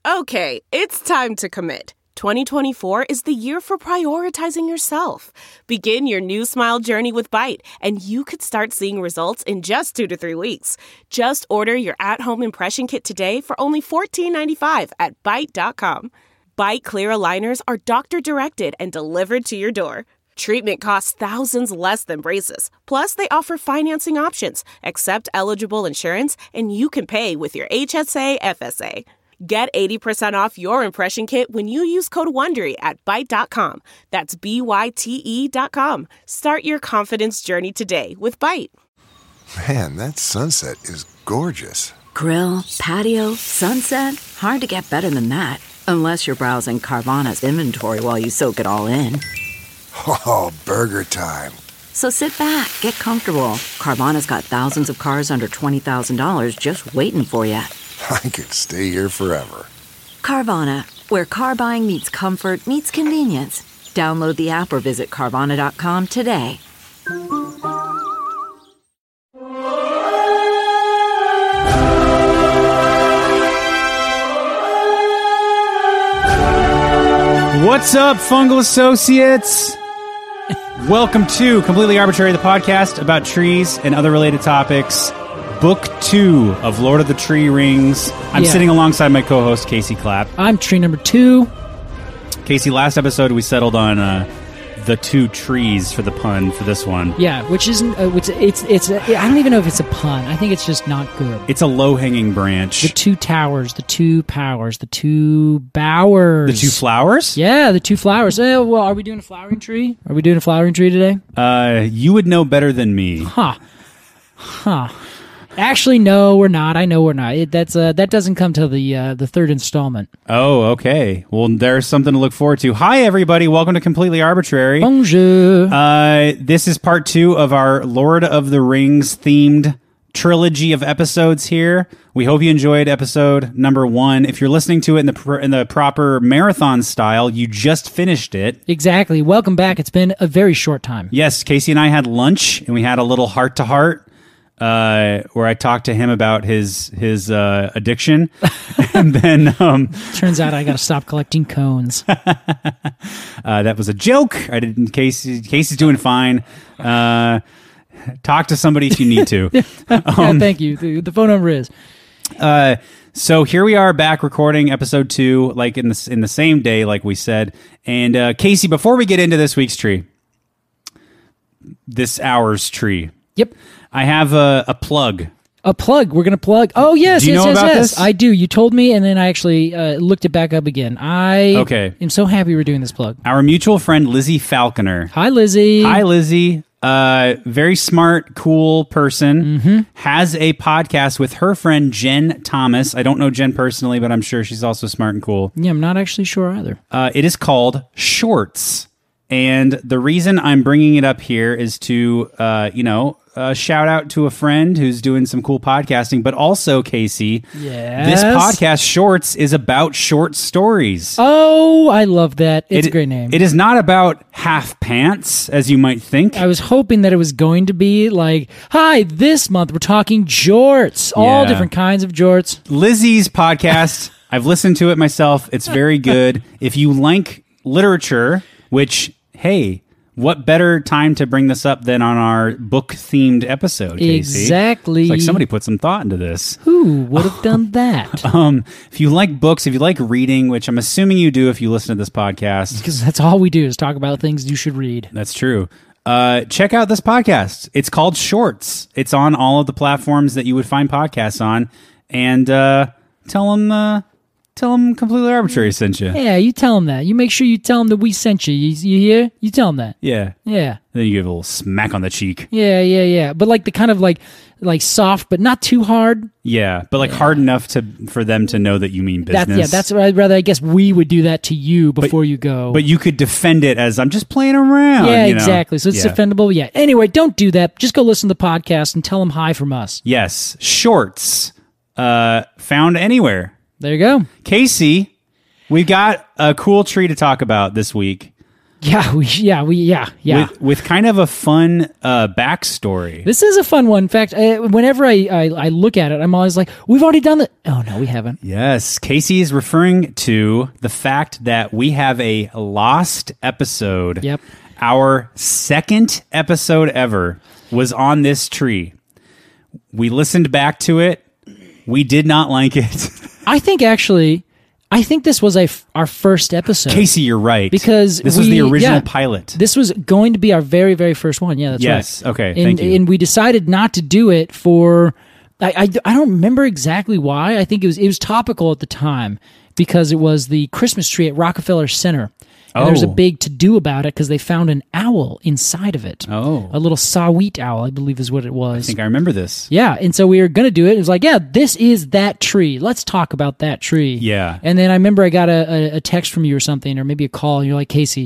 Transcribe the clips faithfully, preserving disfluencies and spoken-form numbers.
Okay, it's time to commit. twenty twenty-four is the year for prioritizing yourself. Begin your new smile journey with Byte, and you could start seeing results in just two to three weeks. Just order your at-home impression kit today for only fourteen ninety-five at byte dot com. Byte clear aligners are doctor-directed and delivered to your door. Treatment costs thousands less than braces. Plus, they offer financing options, accept eligible insurance, and you can pay with your H S A F S A. Get eighty percent off your impression kit when you use code WONDERY at byte dot com. That's B Y T E dot com. Start your confidence journey today with Byte. Man, that sunset is gorgeous. Grill, patio, sunset. Hard to get better than that. Unless you're browsing Carvana's inventory while you soak it all in. Oh, burger time. So sit back, get comfortable. Carvana's got thousands of cars under twenty thousand dollars just waiting for you. I could stay here forever. Carvana, where car buying meets comfort, meets convenience. Download the app or visit Carvana dot com today. What's up, Fungal Associates? Welcome to Completely Arbitrary, the podcast about trees and other related topics. Book two of Lord of the Tree Rings. I'm Yeah. sitting alongside my co-host, Casey Clapp. I'm tree number two. Casey, last episode we settled on uh, the two trees for the pun for this one. Yeah, which isn't. Uh, it's it's it's. A, I don't even know if it's a pun. I think it's just not good. It's a low-hanging branch. The two towers, the two powers, the two bowers, The two flowers? Yeah, the two flowers. Eh, well, are we doing a flowering tree? Are we doing a flowering tree today? Uh, you would know better than me. Huh. Huh. Actually, no, we're not. I know we're not. It, that's uh, that doesn't come till the uh, the third installment. Oh, okay. Well, there's something to look forward to. Hi, everybody. Welcome to Completely Arbitrary. Bonjour. Uh, this is part two of our Lord of the Rings themed trilogy of episodes here. We hope you enjoyed episode number one. If you're listening to it in the pr- in the proper marathon style, you just finished it. Exactly. Welcome back. It's been a very short time. Yes, Casey and I had lunch, and we had a little heart-to-heart uh, where I talked to him about his his uh, addiction. And then... Um, Turns out I got to stop collecting cones. uh, that was a joke. I didn't. Casey, Casey's doing fine. Uh, talk to somebody if you need to. Yeah, thank you. The, the phone number is... Uh, so here we are back recording episode two, like in the in the same day, like we said. And uh, Casey, before we get into this week's tree, this hour's tree, Yep. I have a, a plug. A plug. We're going to plug. Oh, yes, Do you yes, know yes, about yes. this? I do. You told me, and then I actually uh, looked it back up again. I Okay. am so happy we're doing this plug. Our mutual friend Lizzie Falconer. Hi, Lizzie. Hi, Lizzie. Uh, very smart, cool person. Mm-hmm. Has a podcast with her friend Jen Thomas. I don't know Jen personally, but I'm sure she's also smart and cool. Yeah, I'm not actually sure either. Uh, it is called Shorts. And the reason I'm bringing it up here is to, uh, you know, uh, shout out to a friend who's doing some cool podcasting, but also, Casey, Yes? this podcast, Shorts, is about short stories. Oh, I love that. It's It- a great name. It is not about half pants, as you might think. I was hoping that it was going to be like, hi, this month we're talking jorts. All Yeah. different kinds of jorts. Lizzie's podcast, I've listened to it myself. It's very good. If you like literature, which, hey, what better time to bring this up than on our book-themed episode, Casey? Exactly. It's like somebody put some thought into this. Who would have done that? Um, if you like books, if you like reading, which I'm assuming you do if you listen to this podcast, Because that's all we do is talk about things you should read. that's true. Uh, check out this podcast. It's called Shorts. It's on all of the platforms that you would find podcasts on. And uh, tell them, uh, tell them Completely Arbitrary sent you. Yeah, you tell them that. You make sure you tell them that we sent you. You, you hear? You tell them that. Yeah. Yeah. Then you give a little smack on the cheek. Yeah, yeah, yeah. But like the kind of like like soft, but not too hard. Yeah, but like hard enough to for them to know that you mean business. That's yeah. That's what I'd rather. I guess we would do that to you before you go. But you could defend it as I'm just playing around. yeah, you know? exactly. So it's Yeah. defendable. Yeah. Anyway, don't do that. Just go listen to the podcast and tell them hi from us. Yes, Shorts, uh, found anywhere. There you go. Casey, we've got a cool tree to talk about this week. Yeah, we, yeah, we, yeah, yeah. With, with kind of a fun uh, backstory. This is a fun one. In fact, uh, whenever I, I, I look at it, I'm always like, we've already done that. Oh, no, we haven't. Yes, Casey is referring to the fact that we have a lost episode. Yep. Our second episode ever was on this tree. We listened back to it. We did not like it. I think actually, I think this was a f- our first episode. Casey, you're right. Because this was we- the original yeah. pilot. This was going to be our very, very first one. Yeah, that's Yes, right. okay, And, thank you. And we decided not to do it for. I, I, I don't remember exactly why. I think it was it was topical at the time because it was the Christmas tree at Rockefeller Center. And there was a Oh. big to-do about it because they found an owl inside of it. Oh. A little saw-wheat owl, I believe is what it was. I think I remember this. Yeah, and so we were going to do it. It was like, yeah, this is that tree. Let's talk about that tree. Yeah. And then I remember I got a, a, a text from you or something, or maybe a call, and you're like, Casey,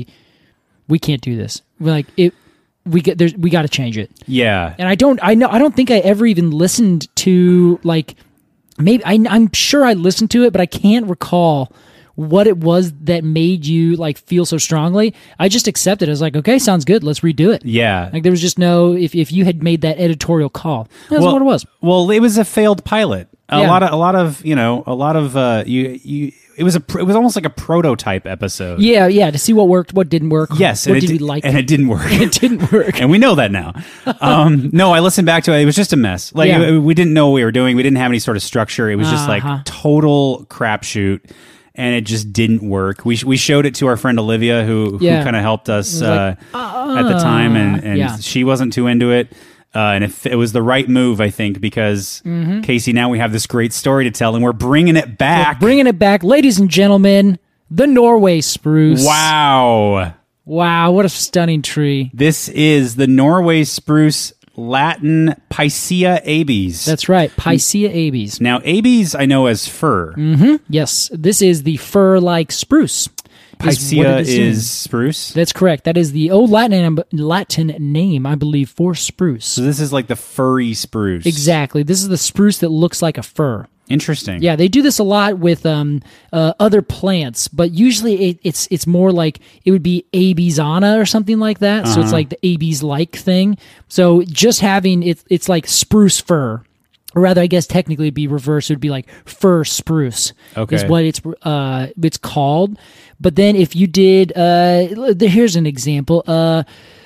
we can't do this. We're like, it. We get there's we got to change it. Yeah. And I don't I know I don't think I ever even listened to like maybe I, I'm sure I listened to it, but I can't recall what it was that made you like feel so strongly. I just accepted it. I was like, okay, sounds good. Let's redo it. Yeah. Like there was just no if if you had made that editorial call, that's well, what it was. Well, it was a failed pilot. A Yeah. lot of a lot of you know a lot of uh, you you. It was a pr- it was almost like a prototype episode. Yeah, yeah. To see what worked, what didn't work. Yes, what and did it we di- like? and it didn't work. it didn't work. And we know that now. Um, no, I listened back to it. It was just a mess. Like Yeah. it- we didn't know what we were doing. We didn't have any sort of structure. It was just Uh-huh. like total crapshoot, and it just didn't work. We sh- we showed it to our friend Olivia, who Yeah. who kind of helped us was like, uh, at the time, and and yeah. she wasn't too into it. Uh, and it, it was the right move, I think, because Mm-hmm. Casey, now we have this great story to tell, and we're bringing it back. Bringing it back, ladies and gentlemen, the Norway spruce. Wow. Wow, what a stunning tree. This is the Norway spruce, Latin Picea abies. That's right, Picea abies. Now, abies I know as fir. Yes, this is the fir-like spruce. is what Picea it is, in. spruce. That's correct. That is the old Latin Latin name, I believe, for spruce. So this is like the furry spruce. Exactly. This is the spruce that looks like a fir. Interesting. Yeah, they do this a lot with um, uh, other plants, but usually it, it's it's more like it would be Abiesana or something like that. So it's like the Abies-like thing. So just having it, it's like spruce fir. Or rather, I guess technically it'd be reversed. It would be like fir spruce Okay. is what it's uh, it's called. But then if you did, uh, here's an example. Uh,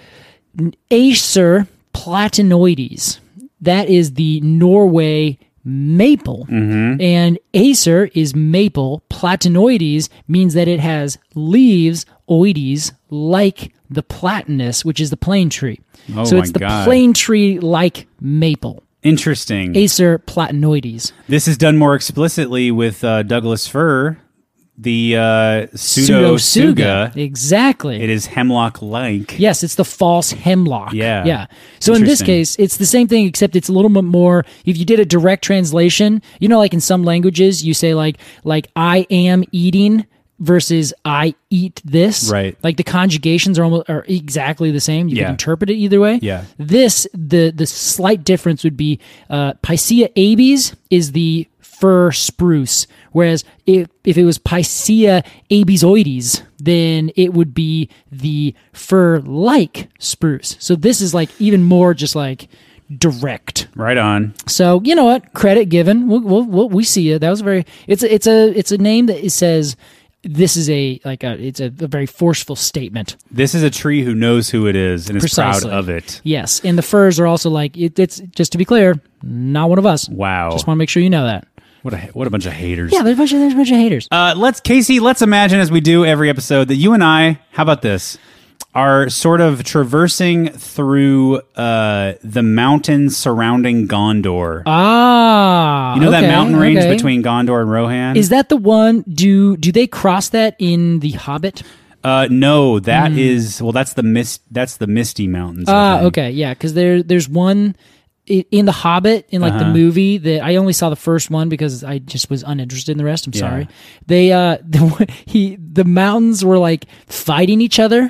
Acer platinoides. That is the Norway maple. And Acer is maple. Platinoides means that it has leaves, oides, like the platanus, which is the plane tree. Oh so my it's the God. plane tree like maple. Interesting. Acer platinoides. This is done more explicitly with uh, Douglas fir, the uh, pseudo-suga. Exactly. It is hemlock-like. Yes, it's the false hemlock. Yeah. Yeah. So in this Interesting. case, it's the same thing, except it's a little bit more. If you did a direct translation, you know, like in some languages, you say like, like I am eating versus I eat this. Right. Like the conjugations are almost are exactly the same. You Yeah. can interpret it either way. Yeah. This the the slight difference would be uh, Picea abies is the fir spruce, whereas if if it was Picea abiesoides, then it would be the fir-like spruce. So this is like even more just like direct. Right on. So you know what? Credit given. We'll, we'll, we'll, we see it. That was very. It's a, it's a it's a name that it says this is a like a it's a, a very forceful statement. This is a tree who knows who it is and is Precisely. proud of it. Yes, and the firs are also like it, it's just to be clear, not one of us. Wow. Just want to make sure you know that. What a what a bunch of haters. Yeah, there's a bunch of there's a bunch of haters. Uh, let's Casey. Let's imagine, as we do every episode, that you and I. How about this? Are sort of traversing through uh, the mountains surrounding Gondor. Ah, you know that okay, mountain range okay. between Gondor and Rohan? Is that the one? Do do they cross that in the Hobbit? uh, no, that is well. That's the mist. That's the Misty Mountains. I Ah, think. okay, yeah, because there there's one i- in the Hobbit in like the Uh-huh. movie that I only saw the first one because I just was uninterested in the rest. I'm Yeah. sorry. They uh the, he the mountains were like fighting each other.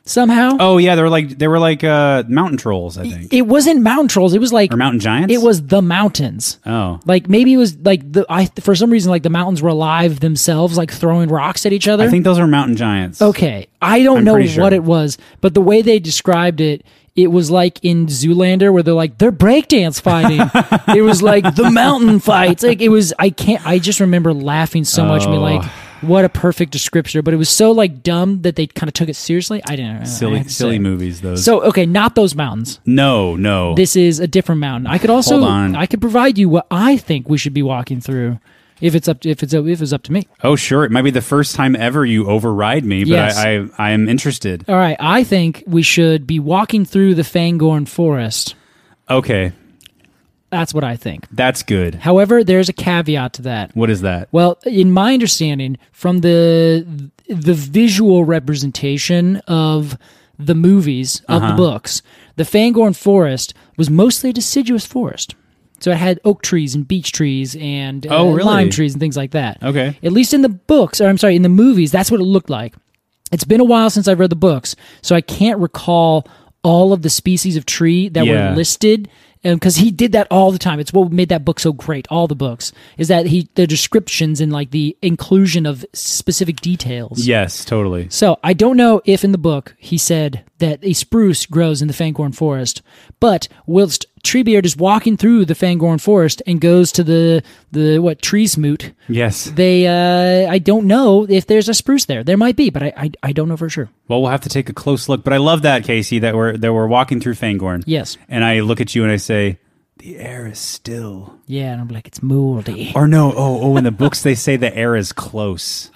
somehow. Oh yeah, they were like they were like uh, mountain trolls, I think, It wasn't mountain trolls. It was like or mountain giants. It was the mountains. Oh, Like maybe it was like the I for some reason like the mountains were alive themselves, like throwing rocks at each other. I think those are mountain giants. Okay, I don't I'm know pretty sure. what it was, but the way they described it, it was like in Zoolander where they're like they're breakdance fighting. It was like the mountain fights. Like it was. I can't. I just remember laughing so much. Me Oh. like, what a perfect description. But it was so like dumb that they kind of took it seriously. I didn't. I silly have to silly say. movies. Those. So okay, not those mountains. no, no. This is a different mountain. I could also. Hold on. I could provide you what I think we should be walking through. If it's up, to, if it's if it's up to me. oh, sure. It might be the first time ever you override me, but Yes. I, I I am interested. All right, I think we should be walking through the Fangorn Forest. Okay, That's what I think. that's good. However, there's a caveat to that. What is that? Well, in my understanding, from the the visual representation of the movies of Uh-huh. the books, the Fangorn Forest was mostly a deciduous forest. So it had oak trees and beech trees and uh, Oh, really? lime trees and things like that. Okay. At least in the books, or I'm sorry, in the movies, that's what it looked like. It's been a while since I've read the books, so I can't recall all of the species of tree that Yeah. were listed. Because he did that all the time. It's what made that book so great. All the books is that he the descriptions and like the inclusion of specific details. Yes, totally. So I don't know if in the book he said that a spruce grows in the Fangorn Forest, but whilst Treebeard is walking through the Fangorn Forest and goes to the the what tree smoot, Yes. they uh, I don't know if there's a spruce there. There might be, but I, I I don't know for sure. Well, we'll have to take a close look. But I love that, Casey, that we're that we're walking through Fangorn. Yes. And I look at you and I say, the air is still. Yeah, and I'm like, it's moldy. Or no, oh, oh, in the books they say the air is close.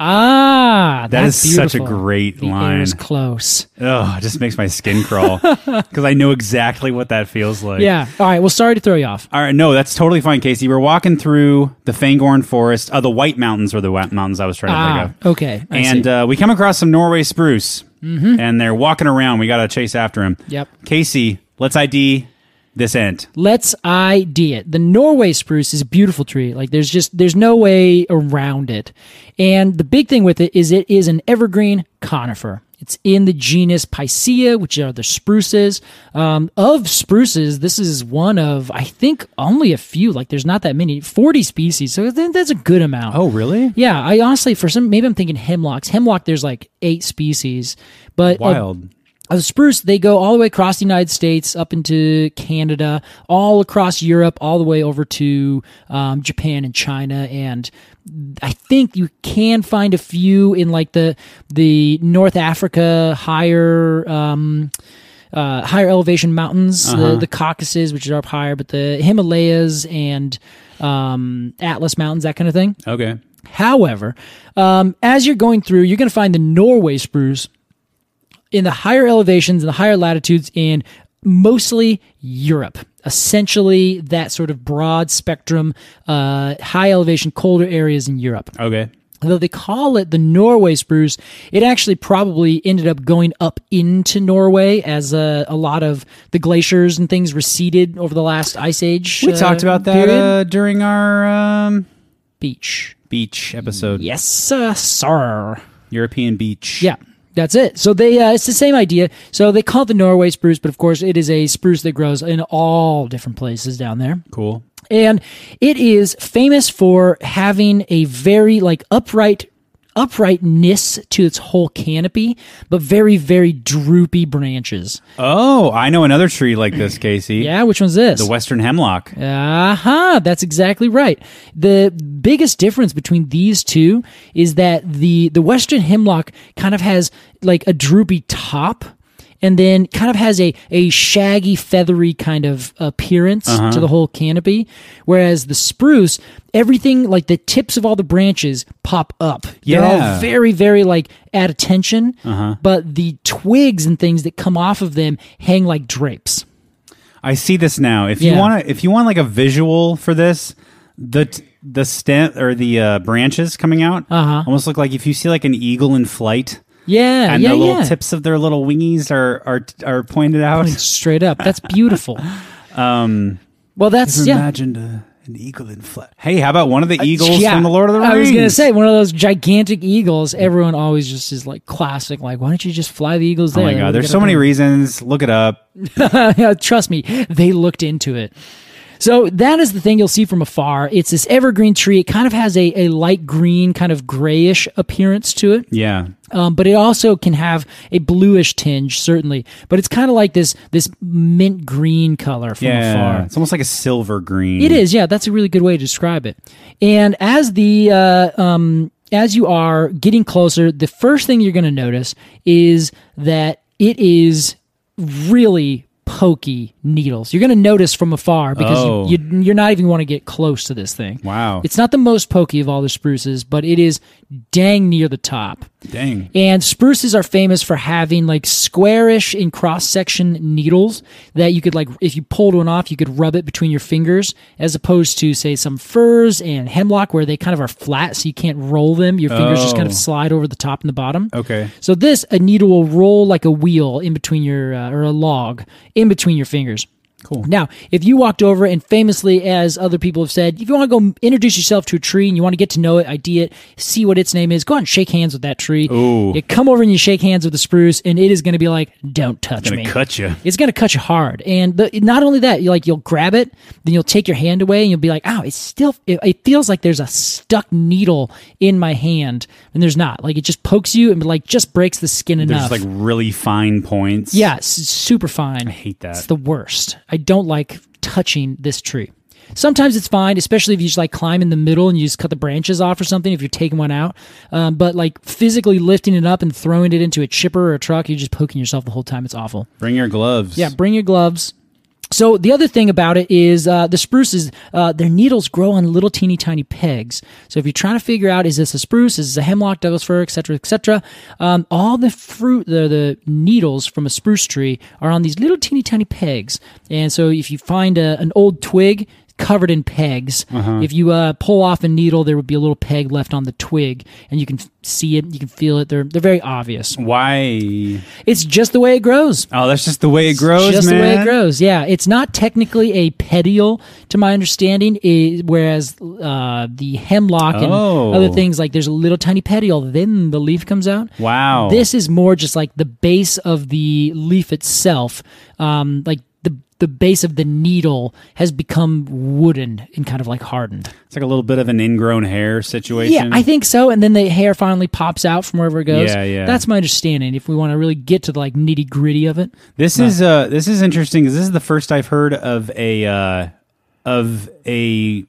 Ah, That that's is such a beautiful. great the line. Air is close. Oh, it just makes my skin crawl because I know exactly what that feels like. Yeah. All right. Well, sorry to throw you off. All right, no, that's totally fine, Casey. We're walking through the Fangorn Forest. Uh, the White Mountains were the wa- mountains I was trying to Ah, think of. okay. I And see. uh, we come across some Norway spruce, mm-hmm. and they're walking around. We got to chase after him. Yep. Casey, let's I D this ant. Let's I D it. The Norway spruce is a beautiful tree. Like there's just there's no way around it. And the big thing with it is it is an evergreen conifer. It's in the genus Picea, which are the spruces. Um, of spruces, this is one of, I think, only a few. Like, there's not that many. forty species, so I think that's a good amount. Oh, really? Yeah, I honestly, for some, maybe I'm thinking hemlocks. Hemlock, there's like eight species. But of- Wild. Of spruce, they go all the way across the United States, up into Canada, all across Europe, all the way over to um, Japan and China, and I think you can find a few in like the the North Africa higher um, uh, higher elevation mountains, the, the Caucasus, which are up higher, but the Himalayas and um, Atlas Mountains, that kind of thing. Okay. However, um, as you're going through, you're going to find the Norway spruce in the higher elevations and the higher latitudes in mostly Europe. Essentially, that sort of broad spectrum, uh, high elevation, colder areas in Europe. Okay. Though they call it the Norway spruce, it actually probably ended up going up into Norway as uh, a lot of the glaciers and things receded over the last ice age. We uh, talked about that period. uh, during our um, Beach. beach episode. Yes, uh, sir. European beach. Yeah. That's it. So they, uh, it's the same idea. So they call it the Norway spruce, but of course it is a spruce that grows in all different places down there. Cool. And it is famous for having a very like upright uprightness to its whole canopy, but very, very droopy branches. Oh, I know another tree like this, Casey. Yeah, which one's this? The western hemlock. Aha, that's exactly right. The biggest difference between these two is that the the western hemlock kind of has like a droopy top and then kind of has a, a shaggy, feathery kind of appearance Uh-huh. to the whole canopy, whereas the spruce, everything, like the tips of all the branches pop up. They're Yeah. all very, very like at attention, Uh-huh. but the twigs and things that come off of them hang like drapes. I see this now. If you Yeah. want to, if you want like a visual for this, the t- the stem or the uh, branches coming out Uh-huh. almost look like if you see like an eagle in flight, Yeah, and yeah, the little yeah. tips of their little wingies are are are pointed out. Straight up. That's beautiful. Um, Well, that's, I've yeah. imagined a, An eagle in flight. Hey, how about one of the eagles Yeah, from the Lord of the Rings? I was gonna say one of those gigantic eagles. Everyone always just is like classic. Like, why don't you just fly the eagles Oh there? my god, there's so many reasons. Look it up. Trust me, they looked into it. So that is the thing you'll see from afar. It's this evergreen tree. It kind of has a, a light green, kind of grayish appearance to it. Yeah. Um, but it also can have a bluish tinge, certainly. But it's kind of like this this mint green color from Yeah. afar. It's almost like a silver green. It is, yeah. That's a really good way to describe it. And as the uh, um, as you are getting closer, the first thing you're going to notice is that it is really pokey needles. You're going to notice from afar because Oh. you, you, you're not even want to get close to this thing. Wow. It's not the most pokey of all the spruces, but it is dang near the top. Dang. And spruces are famous for having like squarish in cross-section needles that you could like, if you pulled one off, you could rub it between your fingers, as opposed to say some firs and hemlock where they kind of are flat so you can't roll them. Your fingers just kind of Oh. slide over the top and the bottom. Okay. So this, a needle will roll like a wheel in between your, uh, or a log in between your fingers. Cool. Now, if you walked over and famously, as other people have said, if you want to go introduce yourself to a tree and you want to get to know it, idea it, see what its name is, go out and shake hands with that tree. Ooh. You come over and you shake hands with the spruce, and it is going to be like, "Don't touch Gonna me." cut you. It's going to cut you hard, and the, not only that, you like you'll grab it, then you'll take your hand away, and you'll be like, "Ow!" It's still. It, it feels like there's a stuck needle in my hand, and there's not. Like it just pokes you and like just breaks the skin There's enough. like really fine points. Yeah, it's super fine. I hate that. It's the worst. I don't like touching this tree. Sometimes it's fine, especially if you just like climb in the middle and you just cut the branches off or something, if you're taking one out. Um, but like physically lifting it up and throwing it into a chipper or a truck, you're just poking yourself the whole time. It's awful. Bring your gloves. Yeah, bring your gloves. So the other thing about it is uh, the spruces, uh, their needles grow on little teeny tiny pegs. So if you're trying to figure out, is this a spruce, is this a hemlock, Douglas fir, et cetera, et cetera, um, all the fruit, the, the needles from a spruce tree are on these little teeny tiny pegs. And so if you find a, an old twig covered in pegs, Uh-huh. if you uh, pull off a needle, there would be a little peg left on the twig, and you can f- see it, you can feel it. They're they're very obvious. Why? It's just the way it grows. Oh, that's just the way it grows, Just man. the way it grows, yeah. It's not technically a petiole, to my understanding, i- whereas uh, the hemlock and Oh. other things, like there's a little tiny petiole, then the leaf comes out. Wow. This is more just like the base of the leaf itself, um, like the the base of the needle has become wooden and kind of like hardened. It's like a little bit of an ingrown hair situation. Yeah, I think so. And then the hair finally pops out from wherever it goes. Yeah, yeah. That's my understanding. If we want to really get to the like nitty gritty of it. This is uh this is interesting because this is the first I've heard of a uh, of a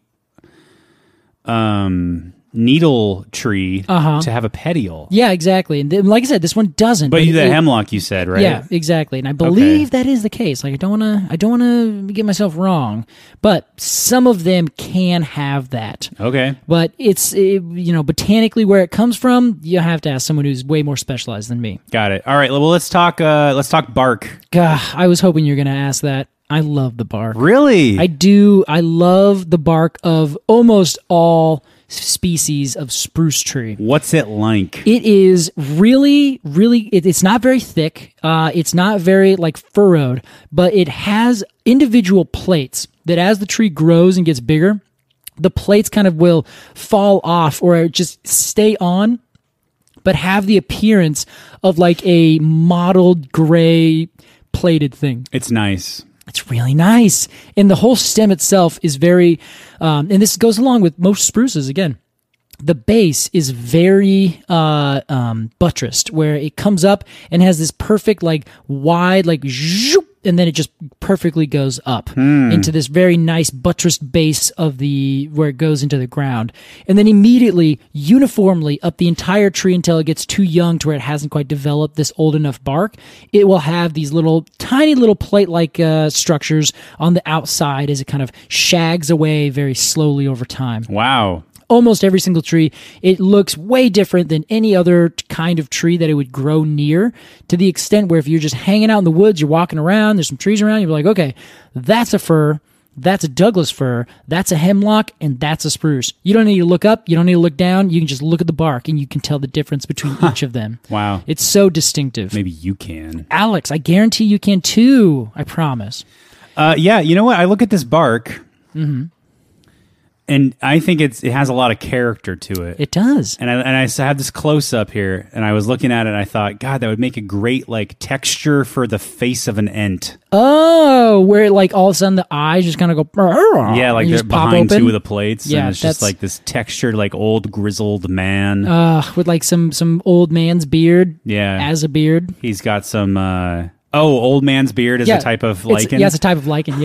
um needle tree Uh-huh. to have a petiole. Yeah, exactly. And th- like I said, this one doesn't. But you the it- hemlock you said, right? Yeah, exactly. And I believe that is the case. Like I don't want to I don't want to get myself wrong, but some of them can have that. Okay. But it's it, you know, botanically where it comes from, you have to ask someone who's way more specialized than me. Got it. All right. Well, let's talk uh let's talk bark. Gah, I was hoping you were going to ask that. I love the bark. Really? I do. I love the bark of almost all species of spruce tree. What's it like? It is really, really, it, it's not very thick. Uh, it's not very like furrowed, but it has individual plates that as the tree grows and gets bigger, the plates kind of will fall off or just stay on, but have the appearance of like a mottled gray plated thing. It's nice. It's really nice. And the whole stem itself is very, um, and this goes along with most spruces again. The base is very uh, um, buttressed, where it comes up and has this perfect, like, wide, like, zoop, and then it just perfectly goes up into this very nice buttressed base of the, where it goes into the ground. And then immediately, uniformly, up the entire tree until it gets too young to where it hasn't quite developed this old enough bark, it will have these little, tiny little plate-like uh, structures on the outside as it kind of shags away very slowly over time. Wow. Almost every single tree, it looks way different than any other kind of tree that it would grow near, to the extent where if you're just hanging out in the woods, you're walking around, there's some trees around, you're like, okay, that's a fir, that's a Douglas fir, that's a hemlock, and that's a spruce. You don't need to look up, you don't need to look down, you can just look at the bark and you can tell the difference between each of them. Wow. It's so distinctive. Maybe you can. Alex, I guarantee you can too. I promise. Uh, yeah, you know what? I look at this bark. Mm-hmm. and I think it's it has a lot of character to it. It does. And I and I had this close up here, and I was looking at it, and I thought, God, that would make a great like texture for the face of an ent. Oh, where like all of a sudden the eyes just kind of go. Yeah, like and they're just pop behind open. two of the plates, Yeah, and it's just that's- like this textured, like old grizzled man. Uh, with like some some old man's beard. Yeah. As a beard. He's got some. Uh, oh, old man's beard is Yeah, a type of it's- lichen. Yeah, it's a type of lichen.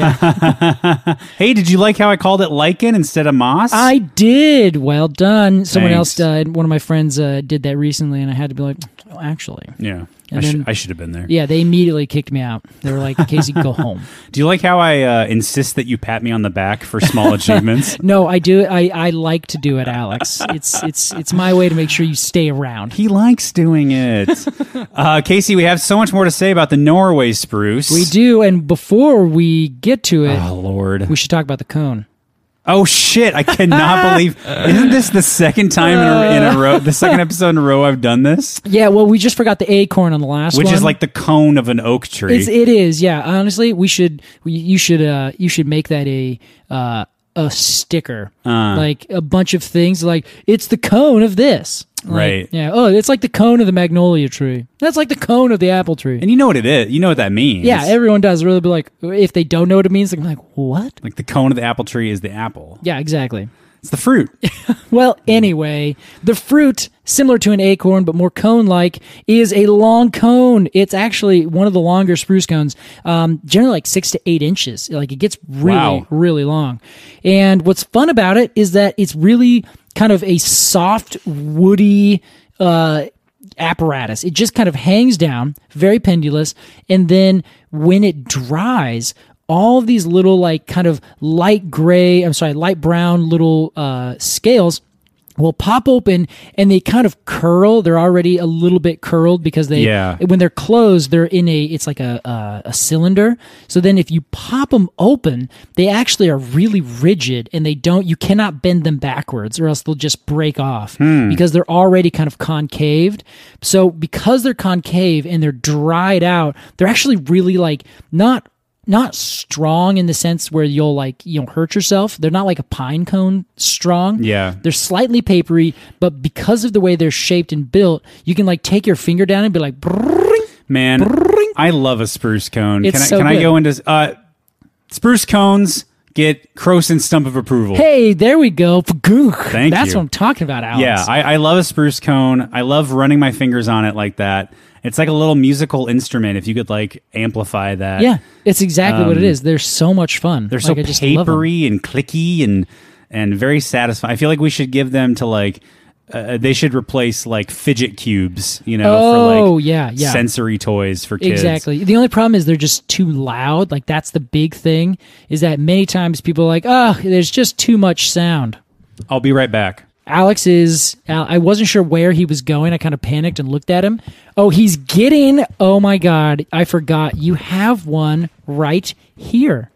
Yeah, Hey, did you like how I called it lichen instead of moss? I did. Well done. Someone Thanks. else, uh, one of my friends, uh, did that recently, and I had to be like, oh, actually. Yeah, I, And sh- then- I should have been there. Yeah, they immediately kicked me out. They were like, Casey, go home. Do you like how I uh, insist that you pat me on the back for small achievements? No, I do. I, I like to do it, Alex. It's it's it's my way to make sure you stay around. He likes doing it. uh, Casey, we have so much more to say about the Norway spruce. We do, and before we get to it, Oh, Lord. we should talk about the cone. Oh, shit. I cannot believe. Isn't this the second time in a, in a row, the second episode in a row I've done this? Yeah, well, we just forgot the acorn on the last Which one. is like the cone of an oak tree. It's, it is, yeah. Honestly, we should we, you should uh you should make that a uh a sticker, Uh. like a bunch of things. Like it's the cone of this, Like, Right. Yeah. Oh, it's like the cone of the magnolia tree. That's like the cone of the apple tree. And you know what it is. You know what that means. Yeah, everyone does. Really be like, if they don't know what it means, they're like, what? Like the cone of the apple tree is the apple. Yeah, exactly. It's the fruit. Well, anyway, the fruit, similar to an acorn but more cone-like, is a long cone. It's actually one of the longer spruce cones, um, generally like six to eight inches. Like it gets really, Wow. really long. And what's fun about it is that it's really kind of a soft, woody uh, apparatus. It just kind of hangs down, very pendulous, and then when it dries, all of these little like kind of light gray, I'm sorry, light brown little uh, scales will pop open and they kind of curl. They're already a little bit curled because they, Yeah. when they're closed, they're in a, it's like a, a, a cylinder. So then if you pop them open, they actually are really rigid and they don't, you cannot bend them backwards or else they'll just break off because they're already kind of concaved. So because they're concave and they're dried out, they're actually really like not not strong in the sense where you'll like, you know, hurt yourself. They're not like a pine cone strong. Yeah. They're slightly papery, but because of the way they're shaped and built, you can like take your finger down and be like, brrrring. Man, I love a spruce cone. It's can I, so can I good. go into uh, spruce cones? Get Croson stump of approval. Hey, there we go. Thank That's you. what I'm talking about, Alex. Yeah, I, I love a spruce cone. I love running my fingers on it like that. It's like a little musical instrument. If you could like amplify that, yeah, it's exactly what it is. They're so much fun. they're Like, so I just love 'em. papery and clicky and and very satisfying. I feel like we should give them to like uh, they should replace like fidget cubes, you know, Oh, for like yeah, yeah. sensory toys for kids. Exactly. The only problem is they're just too loud. Like that's the big thing. Is that many times people are like, oh, there's just too much sound. I'll be right back. Alex is, Al- I wasn't sure where he was going. I kind of panicked and looked at him. Oh, he's getting, oh my God, I forgot. You have one right here.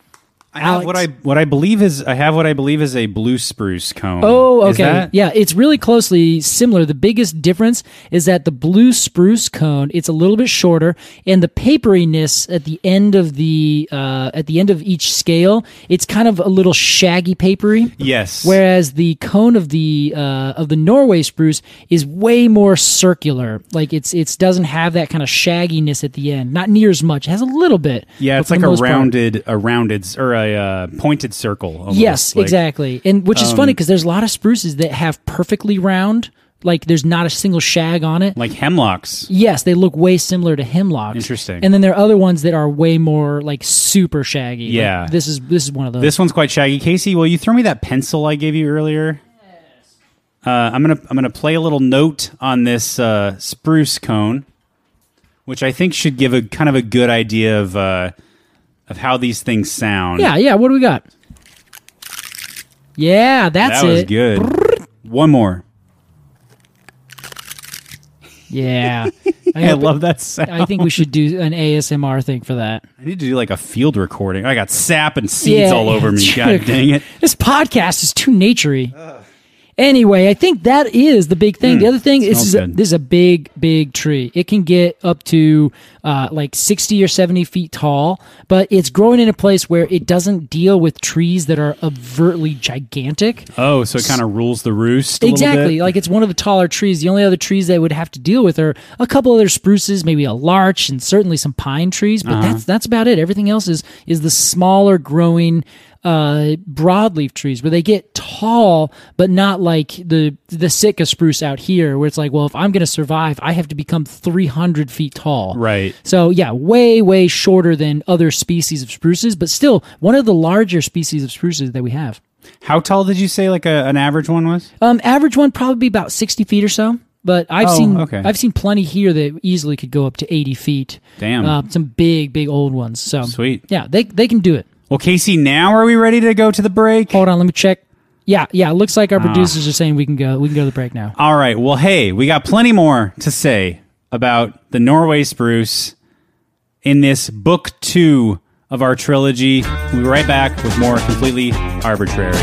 I have Alex. what I what I believe is I have what I believe is a blue spruce cone. Oh, Is okay. that- Yeah, it's really closely similar. The biggest difference is that the blue spruce cone, it's a little bit shorter, and the paperiness at the end of the uh, at the end of each scale, it's kind of a little shaggy papery. Yes. Whereas the cone of the uh, of the Norway spruce is way more circular. Like it's it's doesn't have that kind of shagginess at the end. Not near as much. It has a little bit. Yeah, but it's for like the a most part- rounded, a rounded, or a uh, pointed circle. Almost. Yes, Like- exactly. And which is um, funny because there's a lot of spruces that have perfectly round, like there's not a single shag on it. Like hemlocks. Yes, they look way similar to hemlocks. Interesting. And then there are other ones that are way more like super shaggy. Like, Yeah. this is this is one of those. This one's quite shaggy. Casey, will you throw me that pencil I gave you earlier? Uh, I'm gonna I'm gonna play a little note on this uh, spruce cone, which I think should give a kind of a good idea of uh, of how these things sound. Yeah, yeah. What do we got? Yeah, that's that was it. good. One more. Yeah. I, I hope- love that sound. I think we should do an A S M R thing for that. I need to do like a field recording. I got sap and seeds Yeah, all over me. it's God true. dang it. This podcast is too naturey. Anyway, I think that is the big thing. Mm, the other thing is, smells is a, good. this is a big, big tree. It can get up to uh, like sixty or seventy feet tall, but it's growing in a place where it doesn't deal with trees that are overtly gigantic. Oh, so it kind of rules the roost a little Exactly. bit? Like it's one of the taller trees. The only other trees they would have to deal with are a couple other spruces, maybe a larch, and certainly some pine trees. But Uh-huh. that's that's about it. Everything else is is the smaller growing uh, broadleaf trees where they get tall, but not like the the Sitka spruce out here, where it's like, well, if I'm going to survive, I have to become three hundred feet tall. Right. So yeah, way way shorter than other species of spruces, but still one of the larger species of spruces that we have. How tall did you say like a, an average one was? Um, average one probably be about sixty feet or so. But I've Oh, seen okay. I've seen plenty here that easily could go up to eighty feet. Damn. Uh, some big big old ones. So Sweet. Yeah, they they can do it. Well, Casey, now are we ready to go to the break? Hold on, let me check. Yeah, yeah. It looks like Ah. our producers are saying we can go. We can go to the break now. All right. Well, hey, we got plenty more to say about the Norway spruce in this book two of our trilogy. We'll be right back with more Completely Arbitrary.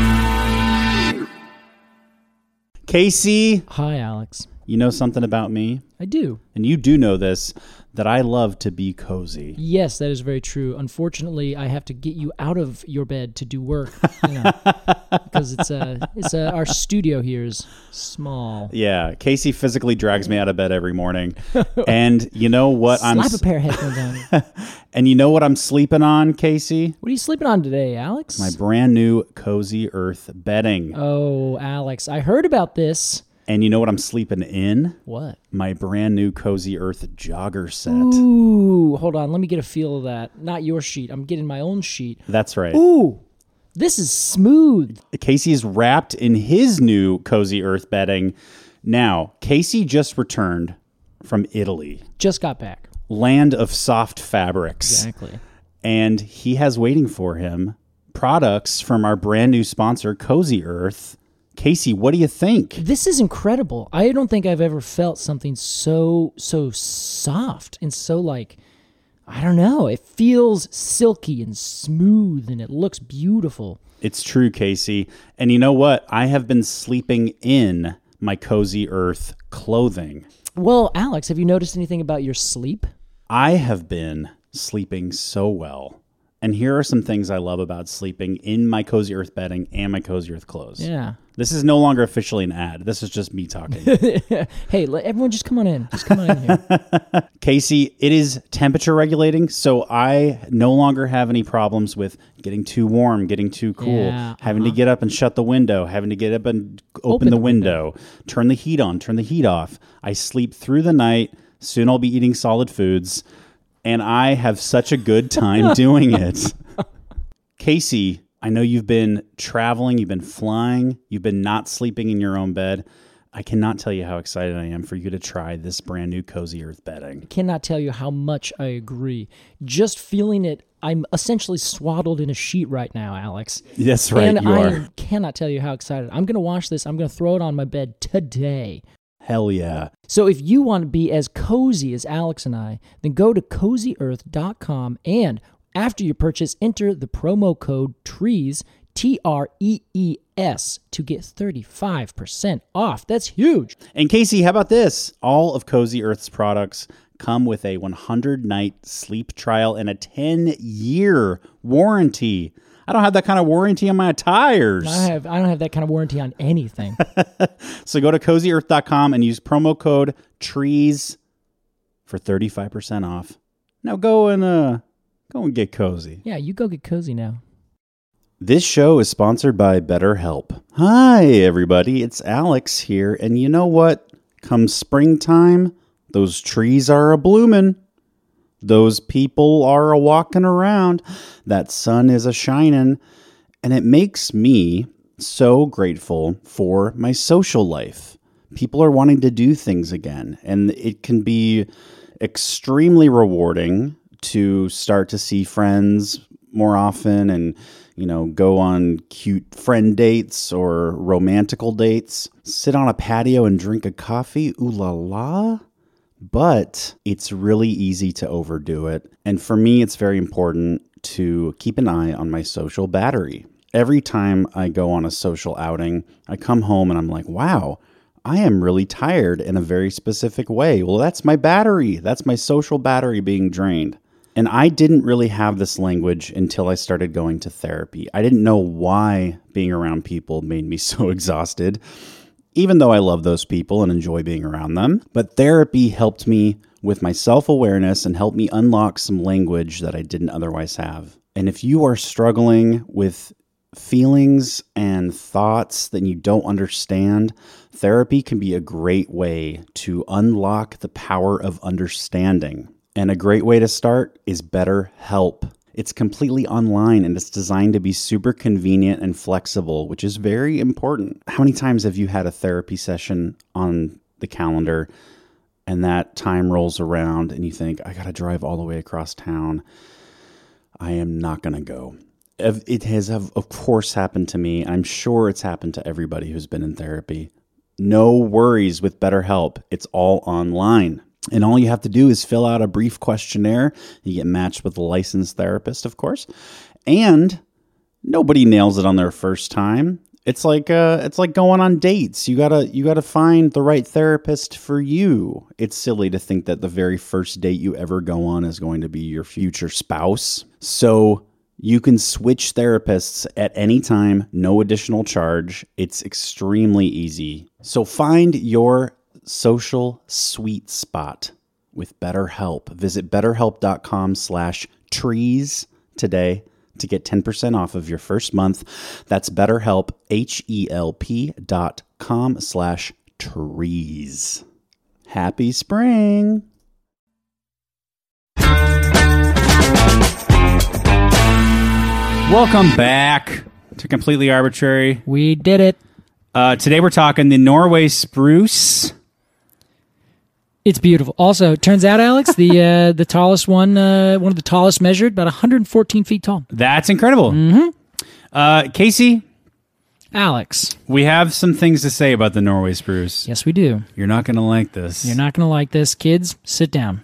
Casey, Hi, Alex. you know something about me? I do. And you do know this, that I love to be cozy. Yes, that is very true. Unfortunately, I have to get you out of your bed to do work, you know, because it's a it's a our studio here is small. Yeah, Casey physically drags me out of bed every morning. And you know what I'm Slap a pair of headphones on. And you know what I'm sleeping on, Casey? What are you sleeping on today, Alex? My brand new Cozy Earth bedding. Oh, Alex, I heard about this. And you know what I'm sleeping in? What? My brand new Cozy Earth jogger set. Ooh, hold on. Let me get a feel of that. Not your sheet. I'm getting my own sheet. That's right. Ooh, this is smooth. Casey's wrapped in his new Cozy Earth bedding. Now, Casey just returned from Italy, Just got back. land of soft fabrics. Exactly. And he has waiting for him products from our brand new sponsor, Cozy Earth. Casey, what do you think? This is incredible. I don't think I've ever felt something so so soft and so like I don't know. It feels silky and smooth and it looks beautiful. It's true, Casey. And you know what? I have been sleeping in my Cozy Earth clothing. Well, Alex, have you noticed anything about your sleep? I have been sleeping so well. And here are some things I love about sleeping in my Cozy Earth bedding and my Cozy Earth clothes. Yeah. This is no longer officially an ad. This is just me talking. Hey, let everyone just come on in. Just come on in here. Casey, it is temperature regulating, so I no longer have any problems with getting too warm, getting too cool, Yeah, having to get up and shut the window, having to get up and open, Open the, the window, turn the heat on, turn the heat off. I sleep through the night. Soon I'll be eating solid foods, and I have such a good time doing it. Casey, I know you've been traveling, you've been flying, you've been not sleeping in your own bed. I cannot tell you how excited I am for you to try this brand new Cozy Earth bedding. Cannot tell you how much I agree. Just feeling it, I'm essentially swaddled in a sheet right now, Alex. That's right, and you I are. cannot tell you how excited. I'm going to wash this. I'm going to throw it on my bed today. Hell yeah. So if you want to be as cozy as Alex and I, then go to cozy earth dot com and after you purchase, enter the promo code TREES, T R E E S, to get thirty-five percent off. That's huge. And Casey, how about this? All of Cozy Earth's products come with a one hundred night sleep trial and a ten year warranty. I don't have that kind of warranty on my tires. I have I don't have that kind of warranty on anything. So go to cozy earth dot com and use promo code TREES for thirty-five percent off. Now go and uh go and get cozy. Yeah, you go get cozy now. This show is sponsored by BetterHelp. Hi, everybody. It's Alex here. And you know what? Come springtime, those trees are a-bloomin'. Those people are a-walking around. That sun is a-shining. And it makes me so grateful for my social life. People are wanting to do things again. And it can be extremely rewarding to start to see friends more often and, you know, go on cute friend dates or romantical dates, sit on a patio and drink a coffee, ooh la la. But it's really easy to overdo it. And for me, it's very important to keep an eye on my social battery. every time I go on a social outing, I come home and I'm like, wow, I am really tired in a very specific way. Well, that's my battery. That's my social battery being drained. And I didn't really have this language until I started going to therapy. I didn't know why being around people made me so exhausted, even though I love those people and enjoy being around them. But therapy helped me with my self-awareness and helped me unlock some language that I didn't otherwise have. And if you are struggling with feelings and thoughts that you don't understand, therapy can be a great way to unlock the power of understanding. And a great way to start is BetterHelp. It's completely online and it's designed to be super convenient and flexible, which is very important. How many times have you had a therapy session on the calendar and that time rolls around and you think, I got to drive all the way across town. I am not going to go. It has, of course, happened to me. I'm sure it's happened to everybody who's been in therapy. No worries with BetterHelp. It's all online. And all you have to do is fill out a brief questionnaire. You get matched with a licensed therapist, of course. And nobody nails it on their first time. It's like uh, it's like going on dates. You gotta you gotta find the right therapist for you. It's silly to think that the very first date you ever go on is going to be your future spouse. So you can switch therapists at any time, no additional charge. It's extremely easy. So find your social sweet spot with BetterHelp. Visit betterhelp.com slash trees today to get ten percent off of your first month. That's BetterHelp, H-E-L-P dot com slash trees. Happy spring. Welcome back to Completely Arbitrary. We did it. Uh, today we're talking the Norway spruce. It's beautiful. Also, it turns out, Alex, the uh, the tallest one, uh, one of the tallest measured, about one hundred fourteen feet tall. That's incredible. Mm-hmm. Uh, Casey, Alex, we have some things to say about the Norway spruce. Yes, we do. You're not going to like this. You're not going to like this. Kids, sit down.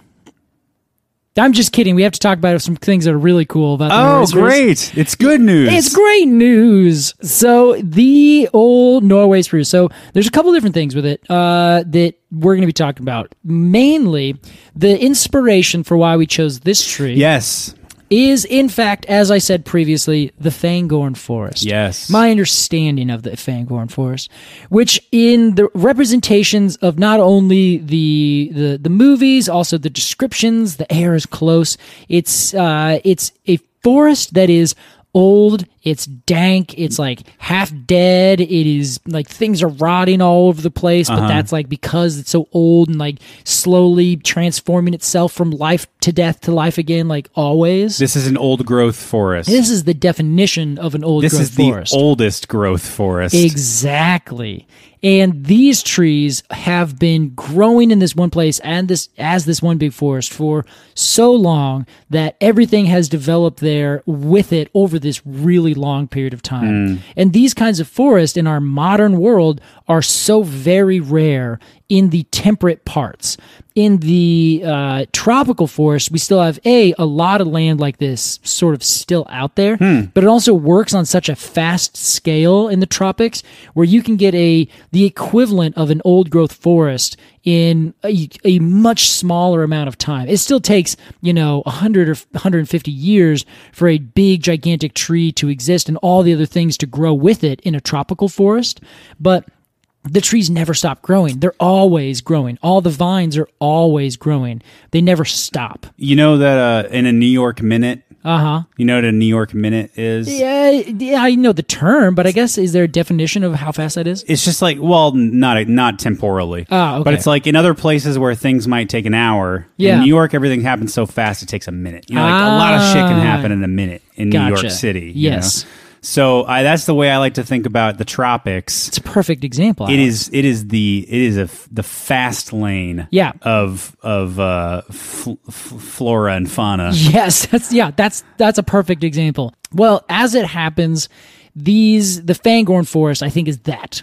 I'm just kidding. We have to talk about some things that are really cool about the Oh, Norway spruce. great. It's good news. It's great news. So the old Norway spruce. So there's a couple different things with it uh, that we're going to be talking about. Mainly, the inspiration for why we chose this tree Yes. is, in fact, as I said previously, the Fangorn Forest. Yes. My understanding of the Fangorn Forest, which in the representations of not only the the, the movies, also the descriptions, the air is close. It's uh, it's a forest that is old, it's dank, it's like half dead, it is like things are rotting all over the place, but Uh-huh. that's like because it's so old and like slowly transforming itself from life to death to life again, like always. This is an old growth forest. This is the definition of an old This growth is the forest. oldest growth forest. Exactly. And these trees have been growing in this one place and this as this one big forest for so long that everything has developed there with it over this really long period of time. And these kinds of forests in our modern world are so very rare in the temperate parts. In the uh, tropical forest, we still have a a lot of land like this sort of still out there, but it also works on such a fast scale in the tropics where you can get a the equivalent of an old growth forest in a, a much smaller amount of time. It still takes, you know, one hundred or one hundred fifty years for a big gigantic tree to exist and all the other things to grow with it in a tropical forest, but the trees never stop growing. They're always growing. All the vines are always growing. They never stop. You know that uh, in a New York minute, Uh-huh. you know what a New York minute is? Yeah, yeah, I know the term, but I guess is there a definition of how fast that is? It's just like, well, not not temporally. Ah, okay. But it's like in other places where things might take an hour. Yeah. In New York, everything happens so fast it takes a minute. You know, like a lot of shit can Ah. happen in a minute in New Gotcha. York City. you Yes. know? So I, that's the way I like to think about the tropics. It's a perfect example. It Alex. is. It is the. It is a f- the fast lane. Yeah. Of of uh, f- f- flora and fauna. Yes, that's yeah, that's that's a perfect example. Well, as it happens, these the Fangorn Forest, I think, is that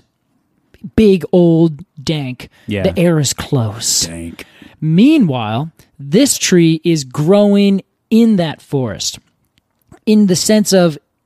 big old dank. Yeah. The air is close. Dank. Meanwhile, this tree is growing in that forest, in the sense of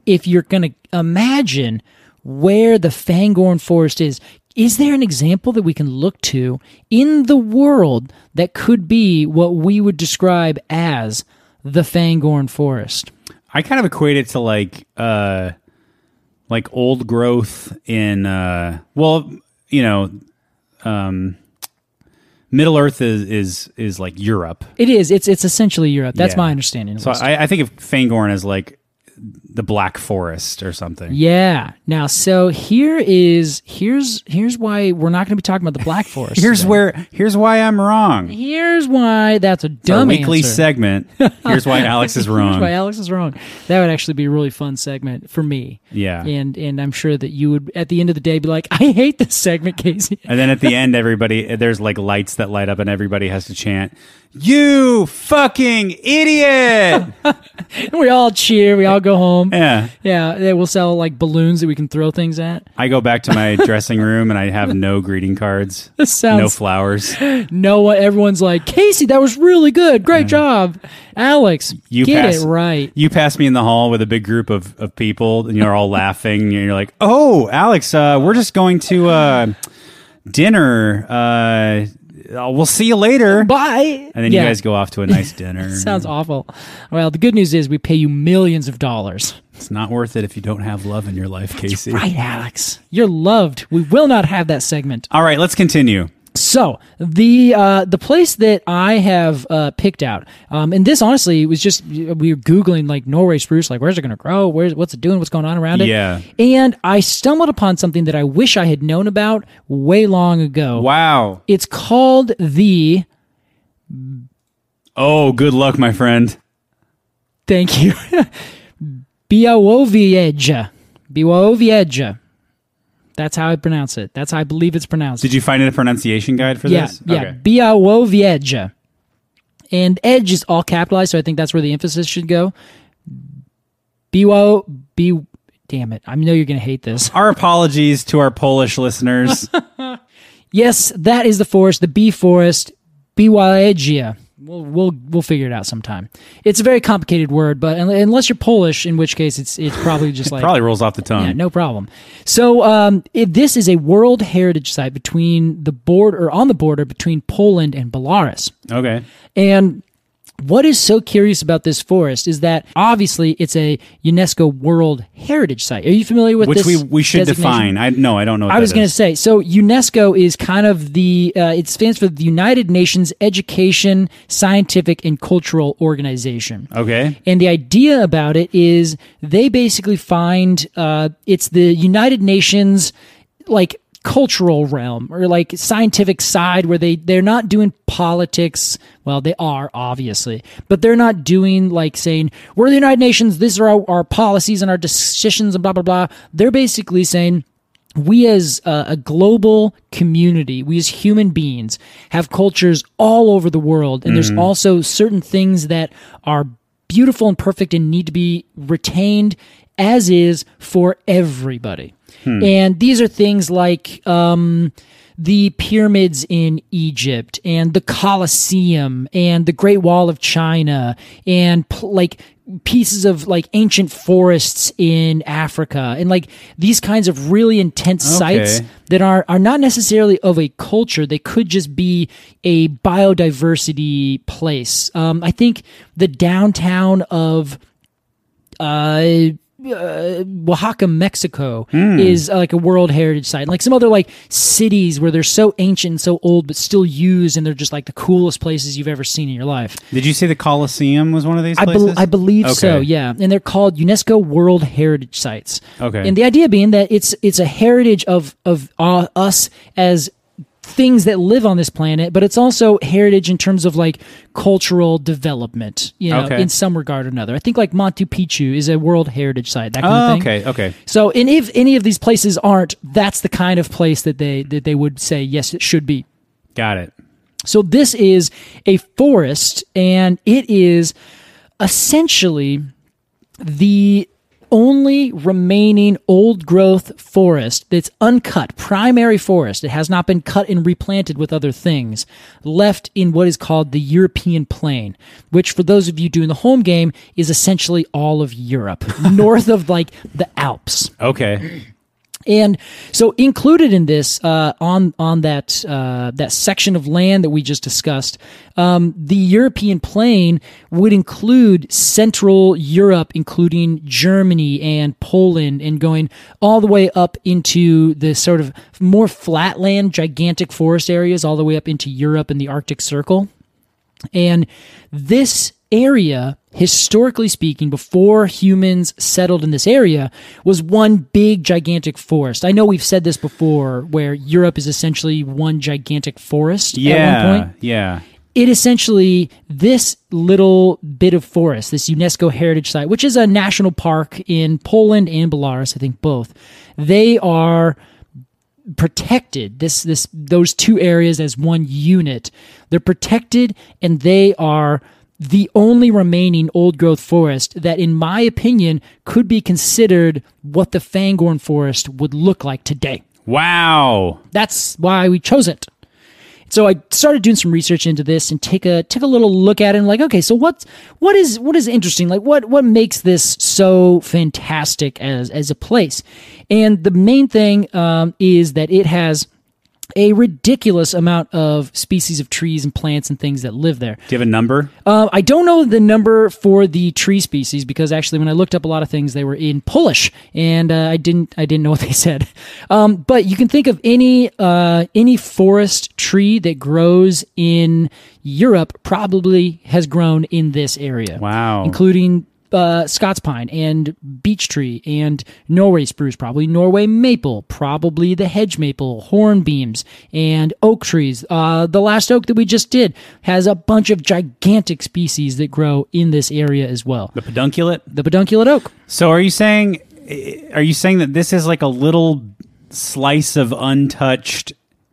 if you're going to imagine where the Fangorn Forest is, is there an example that we can look to in the world that could be what we would describe as the Fangorn Forest? I kind of equate it to like uh like old growth in uh well, you know, um Middle Earth is is is like Europe. It is. It's it's essentially Europe. That's Yeah. my understanding. at So least. I, I think of Fangorn as like the Black Forest or something. Yeah. Now, so here is here's here's why we're not going to be talking about the Black Forest. Here's today. where here's why I'm wrong. Here's why that's a Our dumb weekly answer. segment. Here's why Alex is Here's why wrong. Alex is wrong. That would actually be a really fun segment for me. Yeah. And and I'm sure that you would at the end of the day be like, I hate this segment, Casey. And then at the end, everybody there's like lights that light up, and everybody has to chant, "You fucking idiot!" we all cheer. We all go home. Yeah. Yeah. They will sell like balloons that we can throw things at. I go back to my dressing room and I have no greeting cards, This sounds no flowers. no one. Everyone's like, Casey, that was really good. Great job, Alex. You get pass, it right. You pass me in the hall with a big group of, of people, and you're all laughing. And you're like, "Oh, Alex, uh, we're just going to uh, dinner. Uh, we'll see you later." Bye. And then Yeah. you guys go off to a nice dinner. Sounds awful. Well, the good news is we pay you millions of dollars. It's not worth it if you don't have love in your life, Casey. Right, Alex. You're loved. We will not have that segment. All right, let's continue. So the uh, the place that I have uh, picked out, um, and this honestly was just we were googling like Norway spruce, like where's it going to grow, where's what's it doing, what's going on around it, Yeah. and I stumbled upon something that I wish I had known about way long ago. Wow. It's called the. Oh, good luck, my friend. Thank you, Białowieża. Białowieża. That's how I pronounce it. That's how I believe it's pronounced. Did you find a pronunciation guide for yeah, this? Yeah, Okay. Białowieża. And edge is all capitalized, so I think that's where the emphasis should go. Biło, B. Damn it! I know you're going to hate this. Our apologies to our Polish listeners. Yes, that is the forest, the bee forest, Białowieża. We'll we'll we'll figure it out sometime. It's a very complicated word, but un- unless you're Polish, in which case it's it's probably just like Probably rolls off the tongue. yeah, no problem. So um, it, this is a World Heritage Site between the border or on the border between Poland and Belarus. Okay. And what is so curious about this forest is that obviously it's a UNESCO World Heritage Site. Are you familiar with Which this? we we should designation? define. I no, I don't know what I was that going to is. say, so UNESCO is kind of the, uh, it stands for the United Nations Education, Scientific, and Cultural Organization. Okay. And the idea about it is they basically find uh, it's the United Nations, like, cultural realm or like scientific side where they they're not doing politics. Well, they are obviously, but they're not doing like saying we're the United Nations, these are our, our policies and our decisions and blah blah blah. They're basically saying we as a, a global community, we as human beings have cultures all over the world, and there's also certain things that are beautiful and perfect and need to be retained as is for everybody. Hmm. And these are things like um, the pyramids in Egypt and the Colosseum and the Great Wall of China and pl- like pieces of like ancient forests in Africa and like these kinds of really intense Okay. sites that are, are not necessarily of a culture. They could just be a biodiversity place. Um, I think the downtown of uh, uh, Oaxaca, Mexico is uh, like a World Heritage Site. Like some other like cities where they're so ancient and so old but still used, and they're just like the coolest places you've ever seen in your life. Did you say the Colosseum was one of these I, places? bel I believe Okay. so, yeah. And they're called UNESCO World Heritage Sites. Okay. And the idea being that it's it's a heritage of of uh, us as things that live on this planet, but it's also heritage in terms of like cultural development, you know, Okay. in some regard or another. I think like Machu Picchu is a World Heritage Site, that kind Oh, of thing. okay, okay. So, and if any of these places aren't, that's the kind of place that they that they would say yes, it should be. Got it. So this is a forest, and it is essentially the only remaining old growth forest that's uncut, primary forest. It has not been cut and replanted with other things, left in what is called the European plain, which for those of you doing the home game is essentially all of Europe, north of like the Alps. Okay. And so included in this, uh, on on that uh, that section of land that we just discussed, um, the European plain would include Central Europe, including Germany and Poland, and going all the way up into the sort of more flatland, gigantic forest areas, all the way up into Europe and the Arctic Circle. And this area, historically speaking, before humans settled in this area, was one big gigantic forest. I know we've said this before, where Europe is essentially one gigantic forest Yeah, at one point. yeah. It essentially, this little bit of forest, this UNESCO heritage site, which is a national park in Poland and Belarus, I think both, they are protected. This, this, those two areas as one unit. They're protected, and they are the only remaining old growth forest that, in my opinion, could be considered what the Fangorn Forest would look like today. Wow. That's why we chose it. So I started doing some research into this and take a took a little look at it and like, okay, so what's what is what is interesting? Like what what makes this so fantastic as as a place? And the main thing um, is that it has a ridiculous amount of species of trees and plants and things that live there. Do you have a number? Uh, I don't know the number for the tree species because actually, when I looked up a lot of things, they were in Polish, and uh, I didn't I didn't know what they said. Um, but you can think of any uh, any forest tree that grows in Europe probably has grown in this area. Wow, including Uh, Scots pine and beech tree and Norway spruce, probably Norway maple, probably the hedge maple, hornbeams, and oak trees. Uh, the last oak that we just did has a bunch of gigantic species that grow in this area as well. The pedunculate? The pedunculate oak. So are you saying, are you saying that this is like a little slice of untouched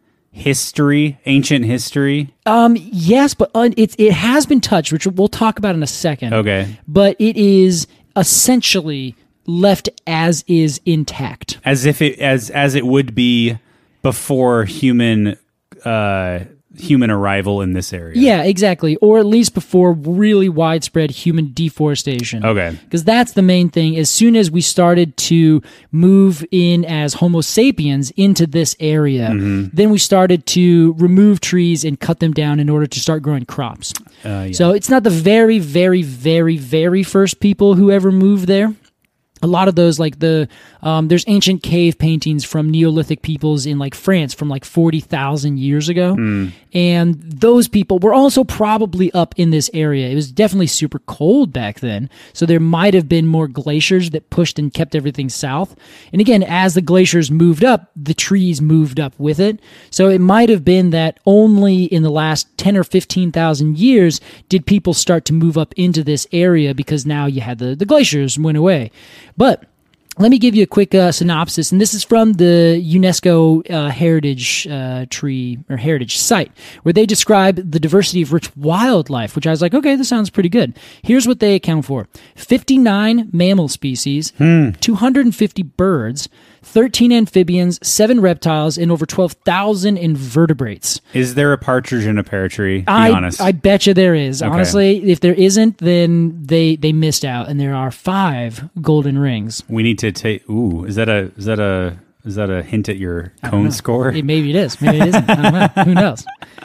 history, ancient history? Um, yes, but un- it's it has been touched, which we'll talk about in a second. Okay. But it is essentially left as is intact, as if it as as it would be before human uh, human arrival in this area. Yeah, exactly, or at least before really widespread human deforestation. Okay. Because that's the main thing. As soon as we started to move in as Homo sapiens into this area, mm-hmm. then we started to remove trees and cut them down in order to start growing crops. Uh, yeah. So it's not the very, very, very, very first people who ever moved there. A lot of those, like the, um, there's ancient cave paintings from Neolithic peoples in like France from like forty thousand years ago. Mm. And those people were also probably up in this area. It was definitely super cold back then. So there might have been more glaciers that pushed and kept everything south. And again, as the glaciers moved up, the trees moved up with it. So it might have been that only in the last ten or fifteen thousand years did people start to move up into this area because now you had the, the glaciers went away. But let me give you a quick uh, synopsis, and this is from the UNESCO uh, Heritage uh, Tree or Heritage Site, where they describe the diversity of rich wildlife, which I was like, okay, this sounds pretty good. Here's what they account for. fifty-nine mammal species, hmm. two hundred fifty birds, thirteen amphibians, seven reptiles, and over twelve thousand invertebrates. Is there a partridge in a pear tree? Be I, honest. I bet you there is. Okay. Honestly, if there isn't, then they, they missed out, and there are five golden rings. We need to take. Ooh, is that a is that a is that a hint at your cone score? It, maybe it is. Maybe it isn't. I don't know. Who knows?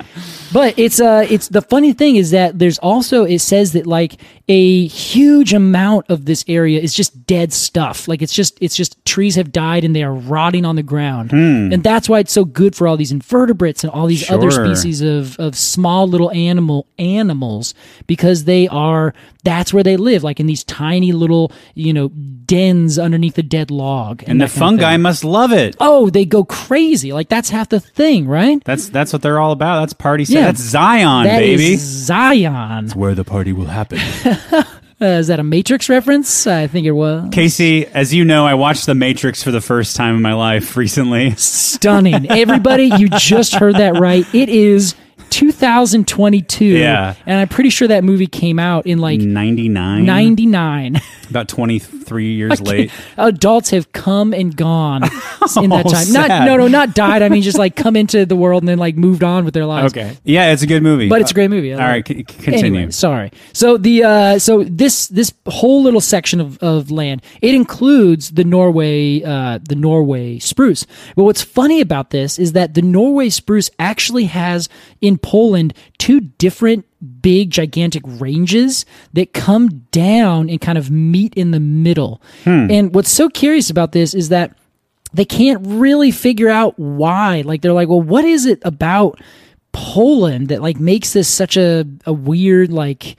But it's uh it's the funny thing is that there's also, it says that like a huge amount of this area is just dead stuff. Like it's just it's just trees have died and they are rotting on the ground. Hmm. And that's why it's so good for all these invertebrates and all these Sure. other species of, of small little animal animals, because they are that's where they live, like in these tiny little, you know, dens underneath a dead log. And, and the fungi must love it. Oh, they go crazy. Like that's half the thing, right? That's that's what they're all about. That's party. Yeah. That's Zion, That baby. is Zion. It's where the party will happen. Uh, is that a Matrix reference? I think it was. Casey, as you know, I watched The Matrix for the first time in my life recently. Stunning. Everybody, you just heard that right. It is two thousand twenty-two. Yeah. And I'm pretty sure that movie came out in like ninety-nine ninety-nine. About twenty-three years late. Adults have come and gone in that Oh, time. Not sad. no no not died. I mean just like come into the world and then like moved on with their lives. Okay. Yeah, it's a good movie. But it's a great movie. I All love right, it. c- continue. Anyway, sorry. So the uh, so this this whole little section of, of land, it includes the Norway uh, the Norway spruce. But what's funny about this is that the Norway spruce actually has in Poland two different big gigantic ranges that come down and kind of meet in the middle. And what's so curious about this is that they can't really figure out why. Like they're like, well, what is it about Poland that like makes this such a, a weird like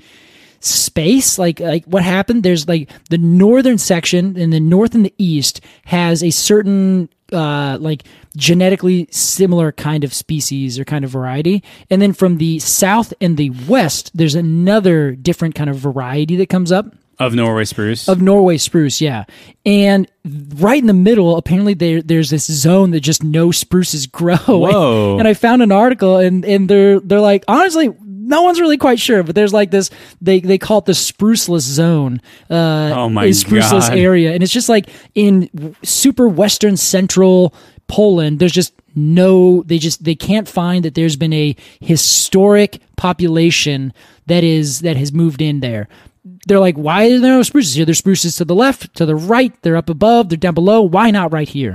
space? Like like what happened? There's like the northern section and the north and the east has a certain uh like genetically similar kind of species or kind of variety, and then from the south and the west there's another different kind of variety that comes up Of Norway spruce. of Norway spruce, yeah. And right in the middle, apparently there there's this zone that just no spruces grow. Whoa. And I found an article, and and they're they're like, honestly, no one's really quite sure, but there's like this they they call it the spruceless zone. Uh, Oh my a spruceless God. area, and it's just like in super western central Poland. There's just no they just they can't find that there's been a historic population that is that has moved in there. They're like, why are there no spruces here? There's spruces to the left, to the right, they're up above, they're down below. Why not right here?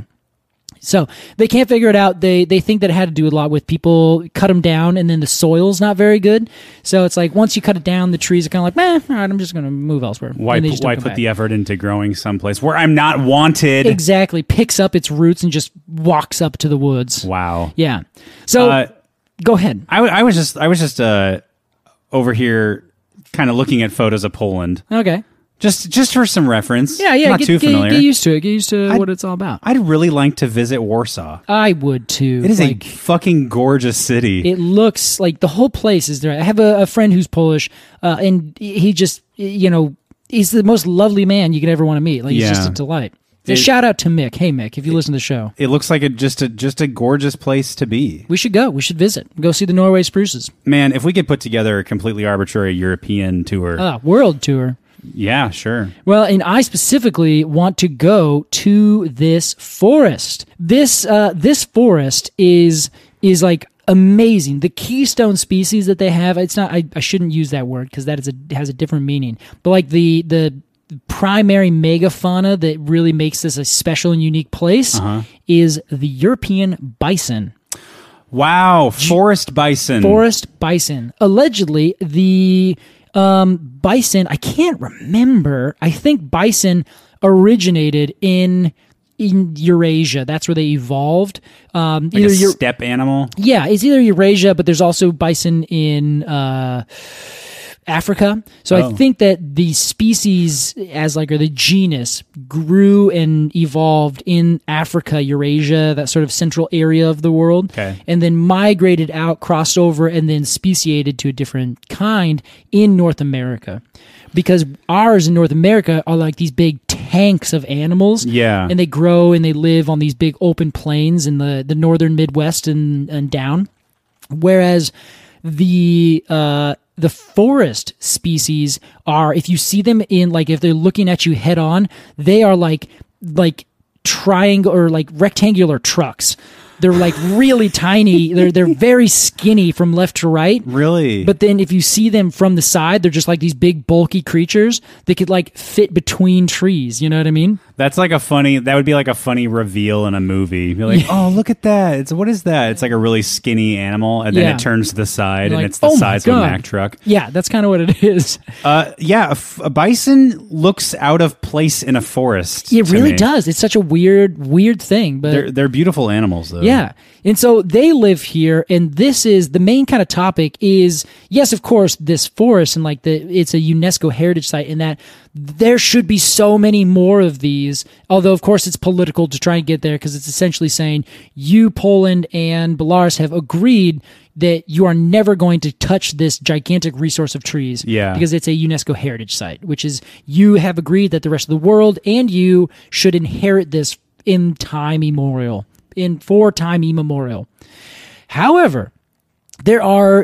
So they can't figure it out. They they think that it had to do a lot with people cut them down, and then the soil's not very good. So it's like once you cut it down, the trees are kind of like, meh, all right, I'm just going to move elsewhere. why And they pu- just don't why come put back. the effort into growing someplace where I'm not wanted? Exactly. Picks up its roots and just walks up to the woods. Wow. Yeah. So Uh, go ahead. I, w- I was just I was just uh, over here kind of looking at photos of Poland. Okay. Just just for some reference. Yeah, yeah. Not get, too get- familiar. get used to it. Get used to I'd- what it's all about. I'd really like to visit Warsaw. I would too. It is Like, a fucking gorgeous city. it looks like the whole place is there. I have a, a friend who's Polish, uh, and he just, you know, he's the most lovely man you could ever want to meet. Like, he's just Yeah. a delight. It- Shout out to Mick. Hey, Mick, if you listen to the show, It looks like a just a just a gorgeous place to be. we should go. We should visit. Go see the Norway spruces. Man, if we could put together a completely arbitrary European tour. Ah, world tour. yeah, sure. Well, and I specifically want to go to this forest. This uh, this forest is is like amazing. The keystone species that they have. It's not. I, I shouldn't use that word because that is a has a different meaning. But like the the primary megafauna that really makes this a special and unique place is the European bison. Wow, forest bison. Forest bison. Allegedly, the um, bison, I can't remember. I think bison originated in in Eurasia. That's where they evolved. Um, like a either Eu- steppe animal. yeah, it's either Eurasia, but there's also bison in uh, Africa. So Oh. I think that the species, as like, or the genus, grew and evolved in Africa, Eurasia, that sort of central area of the world, Okay. and then migrated out, crossed over, and then speciated to a different kind in North America. Because ours in North America are like these big tanks of animals. Yeah. And they grow and they live on these big open plains in the, the northern Midwest and, and down. Whereas the uh, the forest species are, if you see them in, like, if they're looking at you head on, they are like like triangle or like rectangular trucks. They're like really tiny. They're they're very skinny from left to right. Really? But then if you see them from the side, they're just like these big bulky creatures that could like fit between trees. You know what I mean? That's like a funny. That would be like a funny reveal in a movie. You're like, oh, look at that! It's what is that? It's like a really skinny animal, and then Yeah. it turns to the side, You're and like, it's the "Oh my size of a God." Mack truck. Yeah, that's kind of what it is. Uh, yeah, a, f- a bison looks out of place in a forest. It to really me. does. It's such a weird, weird thing. But They're they're beautiful animals, though. yeah. And so they live here, and this is the main kind of topic is, yes, of course, this forest, and like the it's a UNESCO heritage site, in that there should be so many more of these. Although, of course, it's political to try and get there, because it's essentially saying you, Poland, and Belarus have agreed that you are never going to touch this gigantic resource of trees. Yeah. Because it's a UNESCO heritage site, which is you have agreed that the rest of the world and you should inherit this in time immemorial. In for time immemorial. However, there are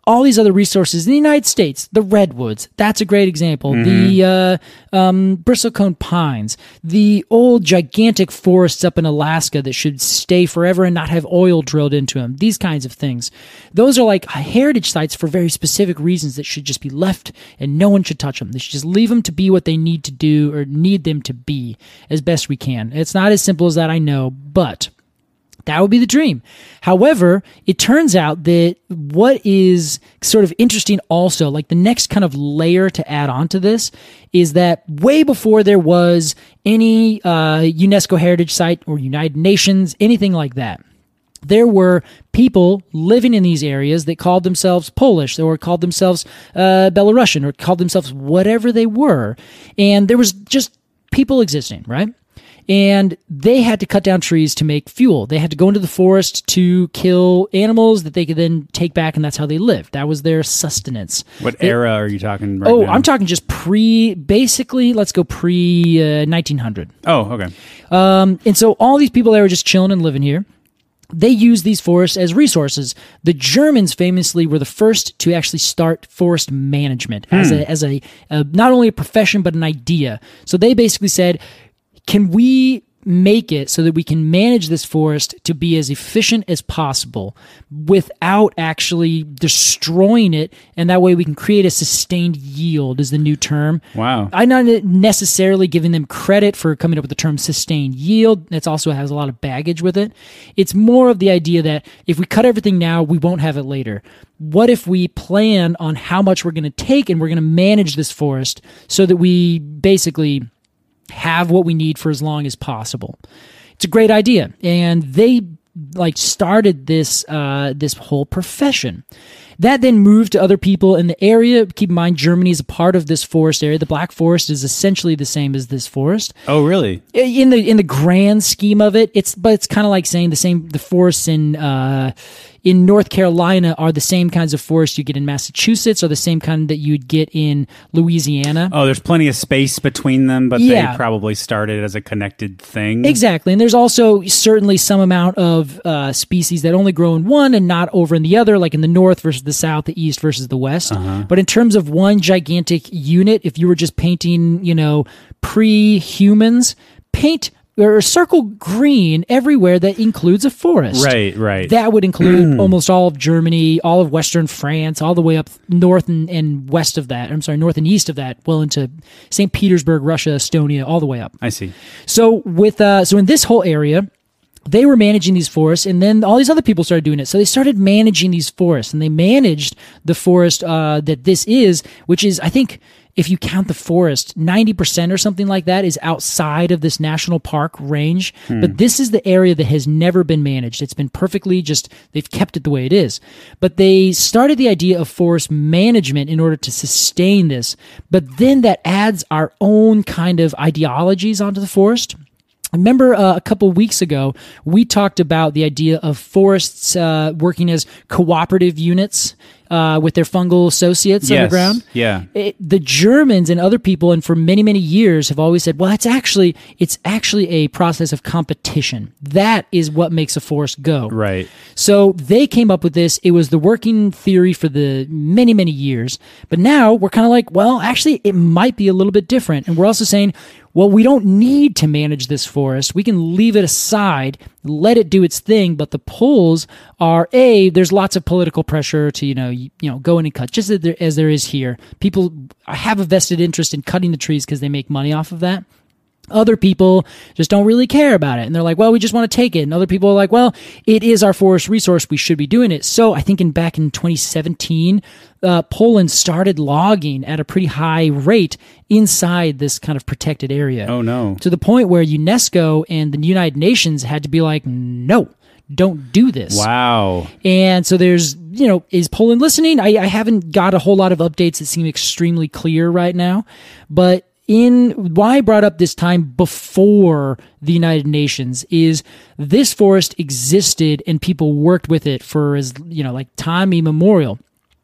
all these other resources in the United States, the redwoods, that's a great example. Mm-hmm. The uh, um, bristlecone pines, the old gigantic forests up in Alaska that should stay forever and not have oil drilled into them. These kinds of things. Those are like heritage sites for very specific reasons that should just be left and no one should touch them. They should just leave them to be what they need to do or need them to be as best we can. It's not as simple as that, I know, but that would be the dream. However, it turns out that what is sort of interesting also, like the next kind of layer to add on to this, is that way before there was any uh, UNESCO heritage site or United Nations, anything like that, there were people living in these areas that called themselves Polish or called themselves uh, Belarusian or called themselves whatever they were. And there was just people existing, right? And they had to cut down trees to make fuel. They had to go into the forest to kill animals that they could then take back, and that's how they lived. That was their sustenance. What they, era are you talking right oh, now? I'm talking just pre, basically, let's go pre uh, nineteen hundred. Oh, okay. Um, and so all these people that were just chilling and living here, they used these forests as resources. The Germans famously were the first to actually start forest management hmm. as a as a, a not only a profession but an idea. So they basically said, can we make it so that we can manage this forest to be as efficient as possible without actually destroying it, and that way we can create a sustained yield is the new term. Wow. I'm not necessarily giving them credit for coming up with the term sustained yield. That also has a lot of baggage with it. It's more of the idea that if we cut everything now, we won't have it later. What if we plan on how much we're going to take and we're going to manage this forest so that we basically have what we need for as long as possible? It's a great idea. And they like started this uh, this whole profession. That then moved to other people in the area. Keep in mind, Germany is a part of this forest area. The Black Forest is essentially the same as this forest. Oh, really? In the in the grand scheme of it, it's but it's kind of like saying the same. The forests in uh, in North Carolina are the same kinds of forests you get in Massachusetts, or the same kind that you'd get in Louisiana. Oh, there's plenty of space between them, but yeah. they probably started as a connected thing. Exactly. And there's also certainly some amount of uh, species that only grow in one and not over in the other, like in the north versus the south, the east versus the west. Uh-huh. But in terms of one gigantic unit, if you were just painting, you know, pre-humans, paint or circle green everywhere that includes a forest. Right, right. That would include almost all of Germany, all of Western France, all the way up north and, and west of that. I'm sorry, north and east of that, well into Saint Petersburg, Russia, Estonia, all the way up. I see. So with uh, so in this whole area, they were managing these forests, and then all these other people started doing it. So they started managing these forests, and they managed the forest uh, that this is, which is, I think, if you count the forest, ninety percent or something like that is outside of this national park range. Hmm. But this is the area that has never been managed. It's been perfectly just, they've kept it the way it is. But they started the idea of forest management in order to sustain this. But then that adds our own kind of ideologies onto the forest. Remember uh, a couple weeks ago, we talked about the idea of forests uh, working as cooperative units uh, with their fungal associates yes. underground. Yeah. It, the Germans and other people, and for many, many years, have always said, well, it's actually it's actually a process of competition. That is what makes a forest go. Right. So they came up with this. It was the working theory for the many, many years. But now we're kind of like, well, actually, it might be a little bit different. And we're also saying, well, we don't need to manage this forest. We can leave it aside, let it do its thing. But the pulls are, A, there's lots of political pressure to, you know, you, you know, go in and cut, just as there, as there is here. People have a vested interest in cutting the trees because they make money off of that. Other people just don't really care about it. And they're like, well, we just want to take it. And other people are like, well, it is our forest resource. We should be doing it. So I think in back in twenty seventeen, uh, Poland started logging at a pretty high rate inside this kind of protected area. Oh, no. To the point where UNESCO and the United Nations had to be like, no, don't do this. Wow. And so there's, you know, is Poland listening? I, I haven't got a whole lot of updates that seem extremely clear right now. But in why I brought up this time before the United Nations is this forest existed and people worked with it for as, you know, like time immemorial.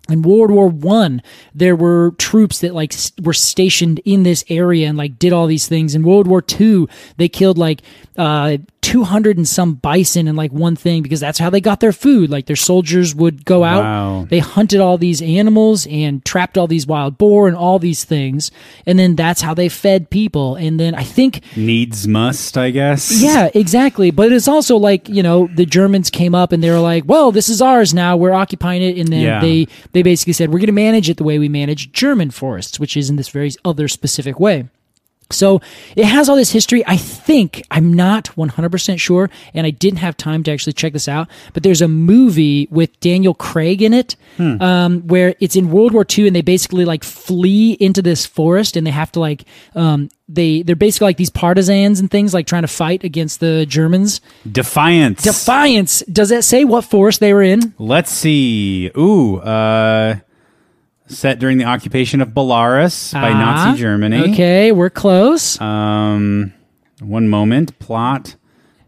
In World War One, there were troops that like s- were stationed in this area and like did all these things. In World War Two, they killed like uh, two hundred and some bison in like one thing because that's how they got their food. Like their soldiers would go out, Wow. they hunted all these animals and trapped all these wild boar and all these things, and then that's how they fed people. And then I think Needs must, I guess. yeah, exactly. But it's also like, you know, the Germans came up and they were like, well, this is ours now. We're occupying it. And then Yeah. they, they basically said, we're going to manage it the way we manage German forests, which is in this very other specific way. So it has all this history. I think, I'm not one hundred percent sure, and I didn't have time to actually check this out, but there's a movie with Daniel Craig in it um, where it's in World War Two and they basically like flee into this forest and they have to like, um, they, they're basically like these partisans and things like trying to fight against the Germans. Defiance. Defiance. Does that say what forest they were in? Let's see. Ooh, uh, set during the occupation of Belarus by Ah, Nazi Germany. Okay, we're close. Um, one moment. Plot.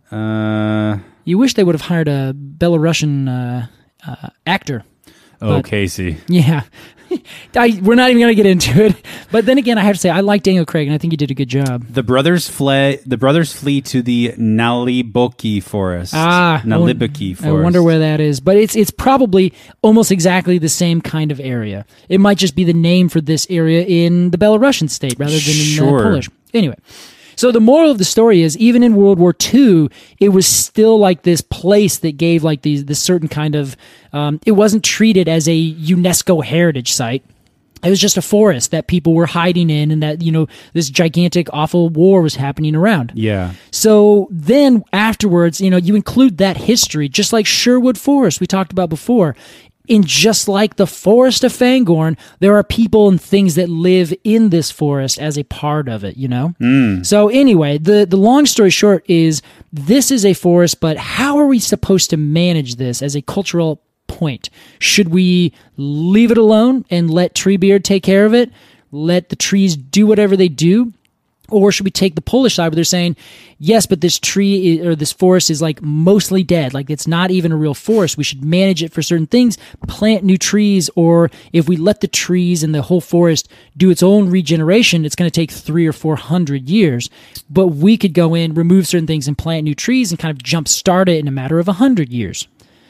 Uh, You wish they would have hired a Belarusian uh, uh, actor. oh, But- Casey. Yeah. I, we're not even going to get into it. But then again, I have to say, I like Daniel Craig, and I think he did a good job. The brothers fled. The brothers flee to the Naliboki forest. Ah, I won- Naliboki forest. I wonder where that is. But it's it's probably almost exactly the same kind of area. It might just be the name for this area in the Belarusian state rather than in Sure. uh, Polish. Anyway. So the moral of the story is, even in World War Two, it was still like this place that gave like these this certain kind of. Um, it wasn't treated as a UNESCO heritage site. It was just a forest that people were hiding in, and that you know this gigantic, awful war was happening around. Yeah. So then afterwards, you know, you include that history, just like Sherwood Forest we talked about before. In just like the forest of Fangorn, there are people and things that live in this forest as a part of it, you know? So anyway, the, the long story short is this is a forest, but how are we supposed to manage this as a cultural point? Should we leave it alone and let Treebeard take care of it? Let the trees do whatever they do? Or should we take the Polish side where they're saying, yes, but this tree or this forest is like mostly dead. Like it's not even a real forest. We should manage it for certain things, plant new trees, or if we let the trees and the whole forest do its own regeneration, it's going to take three or four hundred years. But we could go in, remove certain things and plant new trees and kind of jumpstart it in a matter of a hundred years.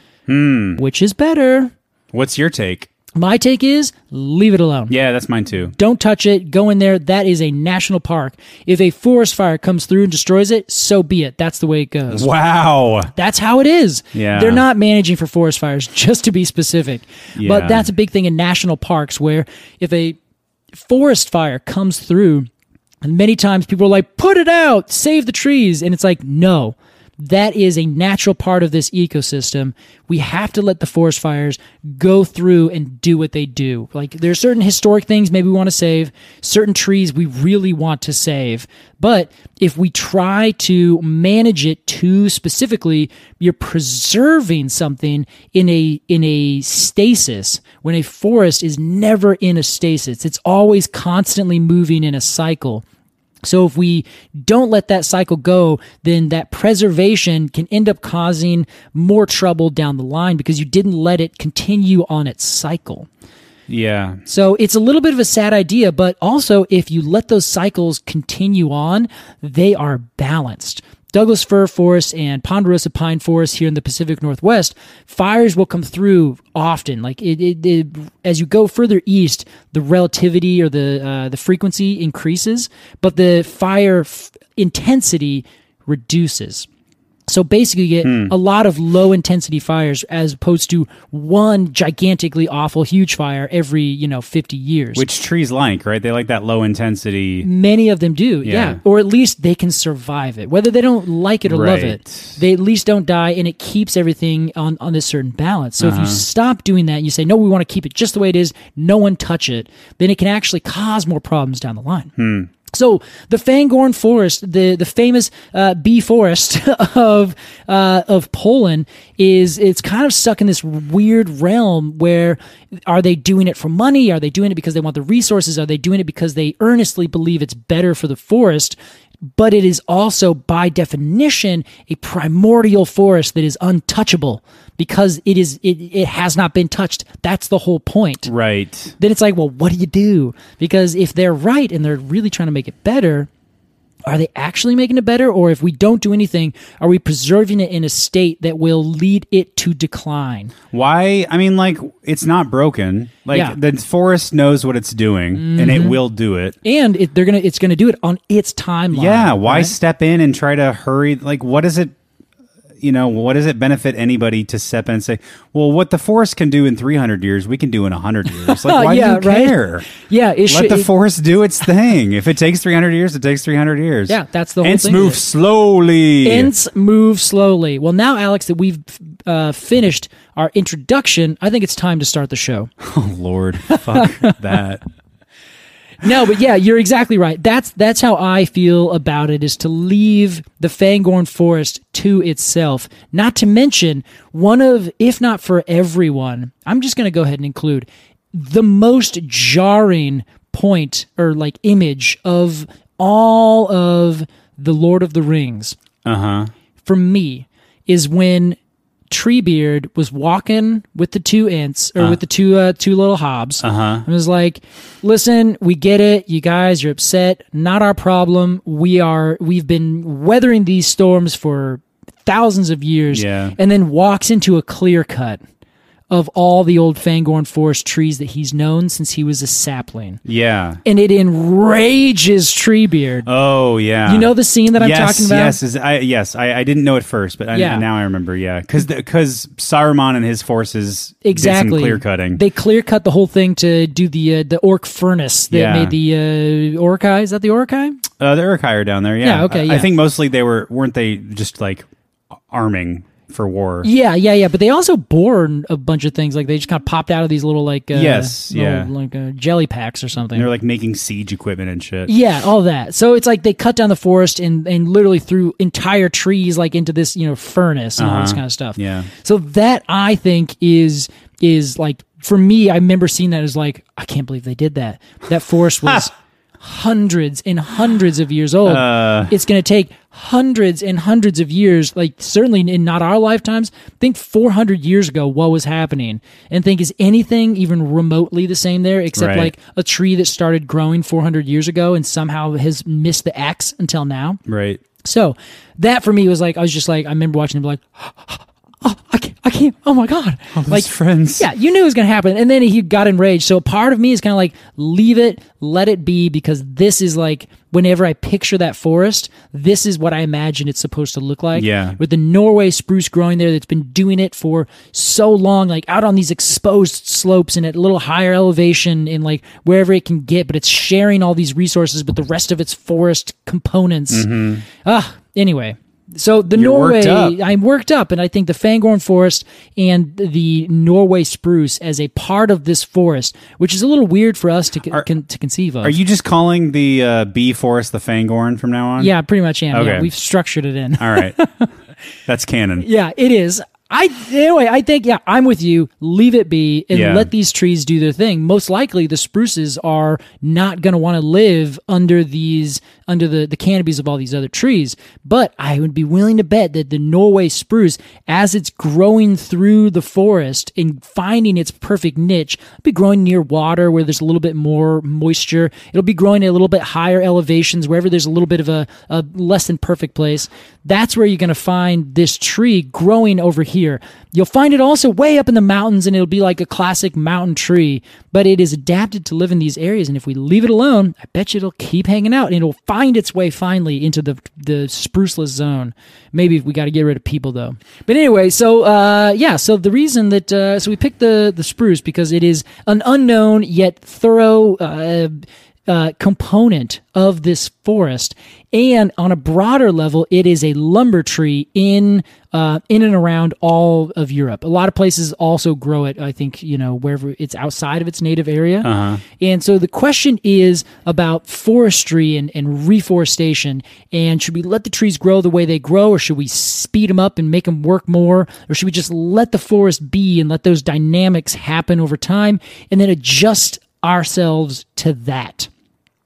Hmm. Which is better? What's your take? My take is leave it alone. Yeah, that's mine too. Don't touch it. Go in there. That is a national park. If a forest fire comes through and destroys it, so be it. That's the way it goes. Wow. That's how it is. Yeah. They're not managing for forest fires, just to be specific. Yeah. But that's a big thing in national parks where if a forest fire comes through, and many times people are like, put it out, save the trees. And it's like, no. That is a natural part of this ecosystem. We have to let the forest fires go through and do what they do. Like there are certain historic things maybe we want to save, certain trees we really want to save. But if we try to manage it too specifically, you're preserving something in a in a stasis when a forest is never in a stasis. It's always constantly moving in a cycle. So if we don't let that cycle go, then that preservation can end up causing more trouble down the line because you didn't let it continue on its cycle. Yeah. So it's a little bit of a sad idea, but also if you let those cycles continue on, they are balanced. Douglas fir forest and ponderosa pine forest here in the Pacific Northwest, fires will come through often. Like it, it, it as you go further east, the relativity or the uh, the frequency increases, but the fire f- intensity reduces. So basically, you get Hmm. a lot of low intensity fires as opposed to one gigantically awful huge fire every, you know, fifty years. Which trees like, right? They like that low intensity. Many of them do, yeah. Yeah. Or at least they can survive it. Whether they don't like it or love it, Right. they at least don't die, and it keeps everything on, on this certain balance. So if Uh-huh. you stop doing that and you say, no, we want to keep it just the way it is, no one touch it, then it can actually cause more problems down the line. Hmm. So the Fangorn Forest, the the famous uh, bee forest of uh, of Poland, is it's kind of stuck in this weird realm where are they doing it for money? Are they doing it because they want the resources? Are they doing it because they earnestly believe it's better for the forest but it is also, by definition, a primordial forest that is untouchable because it is it, it has not been touched. That's the whole point. Right. Then it's like, well, what do you do? Because if they're right and they're really trying to make it better, are they actually making it better? Or if we don't do anything, are we preserving it in a state that will lead it to decline? Why? I mean, like, it's not broken. Like, Yeah. the forest knows what it's doing, and it will do it. And it, they're gonna it's gonna do it on its timeline. Yeah, why right? step in and try to hurry? Like, what does it, you know, what does it benefit anybody to step in and say, well, what the forest can do in three hundred years, we can do in one hundred years? Like, why Yeah, do you right? care? Yeah, it Let should, the it- forest do its thing. If it takes three hundred years, it takes three hundred years. Yeah, that's the whole Ants thing. move slowly. Ants move slowly. Well, now, Alex, that we've uh, finished our introduction, I think it's time to start the show. Oh, Lord. Fuck that. No, but yeah, you're exactly right. That's that's how I feel about it, is to leave the Fangorn Forest to itself. Not to mention, one of, if not for everyone, I'm just going to go ahead and include the most jarring point or like image of all of the Lord of the Rings Uh-huh. for me is when Treebeard was walking with the two Ents or with the two uh, two little hobs. Uh-huh. And was like, "Listen, we get it. You guys, you're upset. Not our problem. We are. We've been weathering these storms for thousands of years." Yeah. And then walks into a clear cut of all the old Fangorn Forest trees that he's known since he was a sapling, Yeah. and it enrages Treebeard. Oh, yeah. You know the scene that I'm yes, talking about? Yes, is, I, yes. I, I didn't know it first, but I, Yeah. now I remember, yeah. Because because Saruman and his forces Exactly. did some clear cutting. They clear cut the whole thing to do the uh, the orc furnace that Yeah. made the uh, Orkai. Is that the Orkai? Uh, the Uruk-hai are down there, yeah. Yeah, okay, I, yeah. I think mostly they were, weren't they just like arming for war? Yeah, yeah, yeah. But they also bore a bunch of things. Like they just kind of popped out of these little like uh, Yes, little, yeah. like uh, jelly packs or something. And they're like making siege equipment and shit. Yeah, all that. So it's like they cut down the forest and, and literally threw entire trees like into this, you know, furnace and all this Uh-huh. kind of stuff. Yeah. So that I think is is like, for me, I remember seeing that as like, I can't believe they did that. That forest was hundreds and hundreds of years old. Uh. It's going to take hundreds and hundreds of years, like certainly in not our lifetimes. Think four hundred years ago, what was happening, and think, is anything even remotely the same there, except Right. like a tree that started growing four hundred years ago and somehow has missed the axe until now. Right. So that for me was like, I was just like, I remember watching him like, oh, I can't, I can't, oh my God. Like friends. Yeah, you knew it was going to happen. And then he got enraged. So part of me is kind of like, leave it, let it be, because this is like, whenever I picture that forest, this is what I imagine it's supposed to look like. Yeah. With the Norway spruce growing there that's been doing it for so long, like out on these exposed slopes and at a little higher elevation in like wherever it can get, but it's sharing all these resources with the rest of its forest components. Ah, anyway. So the Mm-hmm. You're Norway, worked up. I'm worked up, and I think the Fangorn Forest and the Norway spruce as a part of this forest, which is a little weird for us to con- Are- con- to conceive of. Are you just calling the uh, bee forest the Fangorn from now on? Yeah, pretty much am. Okay. Yeah, we've structured it in. All right. That's canon. Yeah, it is. I anyway, I think yeah, I'm with you. Leave it be and Yeah. let these trees do their thing. Most likely, the spruces are not going to want to live under these under the the canopies of all these other trees. But I would be willing to bet that the Norway spruce, as it's growing through the forest and finding its perfect niche, it'll be growing near water where there's a little bit more moisture. It'll be growing at a little bit higher elevations wherever there's a little bit of a, a less than perfect place. That's where you're going to find this tree growing over here. You'll find it also way up in the mountains, and it'll be like a classic mountain tree, but it is adapted to live in these areas. And if we leave it alone, I bet you it'll keep hanging out, and it'll find its way finally into the the spruceless zone. Maybe we got to get rid of people though. But anyway, so uh, yeah, so the reason that uh, so we picked the the spruce because it is an unknown yet thorough Uh, Uh, component of this forest, and on a broader level, it is a lumber tree in uh, in and around all of Europe. A lot of places also grow it. I think you know wherever it's outside of its native area. Uh-huh. And so the question is about forestry and, and reforestation. And should we let the trees grow the way they grow, or should we speed them up and make them work more, or should we just let the forest be and let those dynamics happen over time, and then adjust ourselves to that?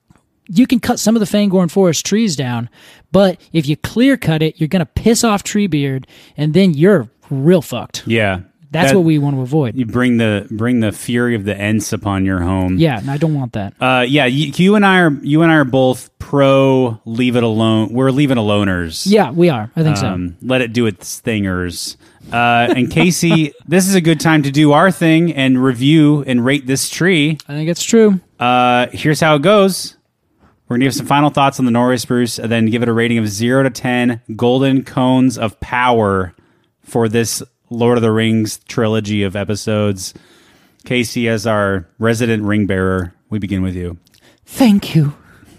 you can cut some of the Fangorn Forest trees down, but if you clear cut it, you're going to piss off Treebeard, and then you're real fucked. Yeah. That's That- what we want to avoid. You bring the bring the fury of the Ents upon your home. Yeah, and I don't want that. Uh, yeah, you, you and I are you and I are both pro leave it alone. We're leave it aloners. Yeah, we are. I think so. Um, let it do its thingers. Uh, and Casey, this is a good time to do our thing and review and rate this tree. I think it's true. Uh, here's how it goes. We're gonna give some final thoughts on the Norway spruce, and then give it a rating of zero to ten golden cones of power for this Lord of the Rings trilogy of episodes. Casey, as our resident ring bearer, we begin with you. Thank you.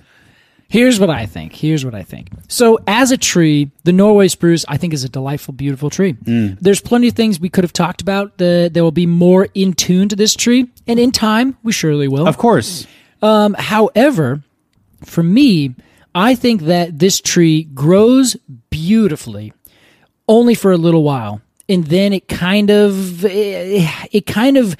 Here's what I think. Here's what I think. So, as a tree, the Norway spruce, I think, is a delightful, beautiful tree. Mm. There's plenty of things we could have talked about. The, there will be more in tune to this tree, and in time, we surely will. Of course. Um, however, for me, I think that this tree grows beautifully only for a little while, and then it kind of it, it kind of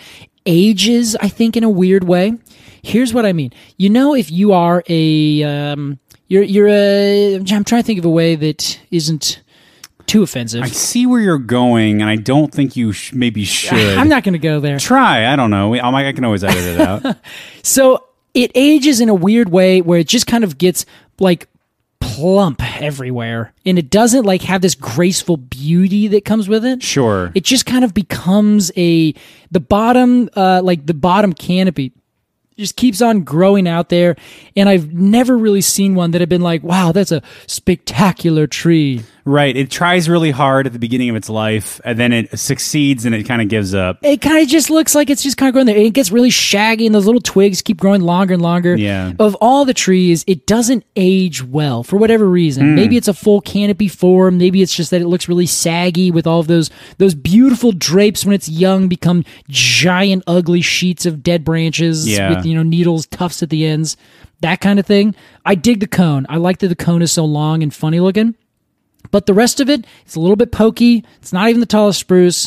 ages, I think, in a weird way. Here's what I mean. You know, if you are a um, you're you're a I'm trying to think of a way that isn't too offensive. I see where you're going, and I don't think you sh- maybe should. I'm not going to go there. Try. I don't know. We, I'm, I can always edit it out. So it ages in a weird way where it just kind of gets like plump everywhere, and it doesn't like have this graceful beauty that comes with it. Sure. It just kind of becomes a the bottom uh like the bottom canopy just keeps on growing out there, and I've never really seen one that had been like, wow, that's a spectacular tree. Right. It tries really hard at the beginning of its life, and then it succeeds, and it kind of gives up. It kind of just looks like it's just kind of growing there. It gets really shaggy, and those little twigs keep growing longer and longer. Yeah. Of all the trees, it doesn't age well for whatever reason. Mm. Maybe it's a full canopy form. Maybe it's just that it looks really saggy with all of those those beautiful drapes when it's young become giant, ugly sheets of dead branches Yeah. with, you know, needles, tufts at the ends, that kind of thing. I dig the cone. I like that the cone is so long and funny looking. But the rest of it, it's a little bit pokey. It's not even the tallest spruce.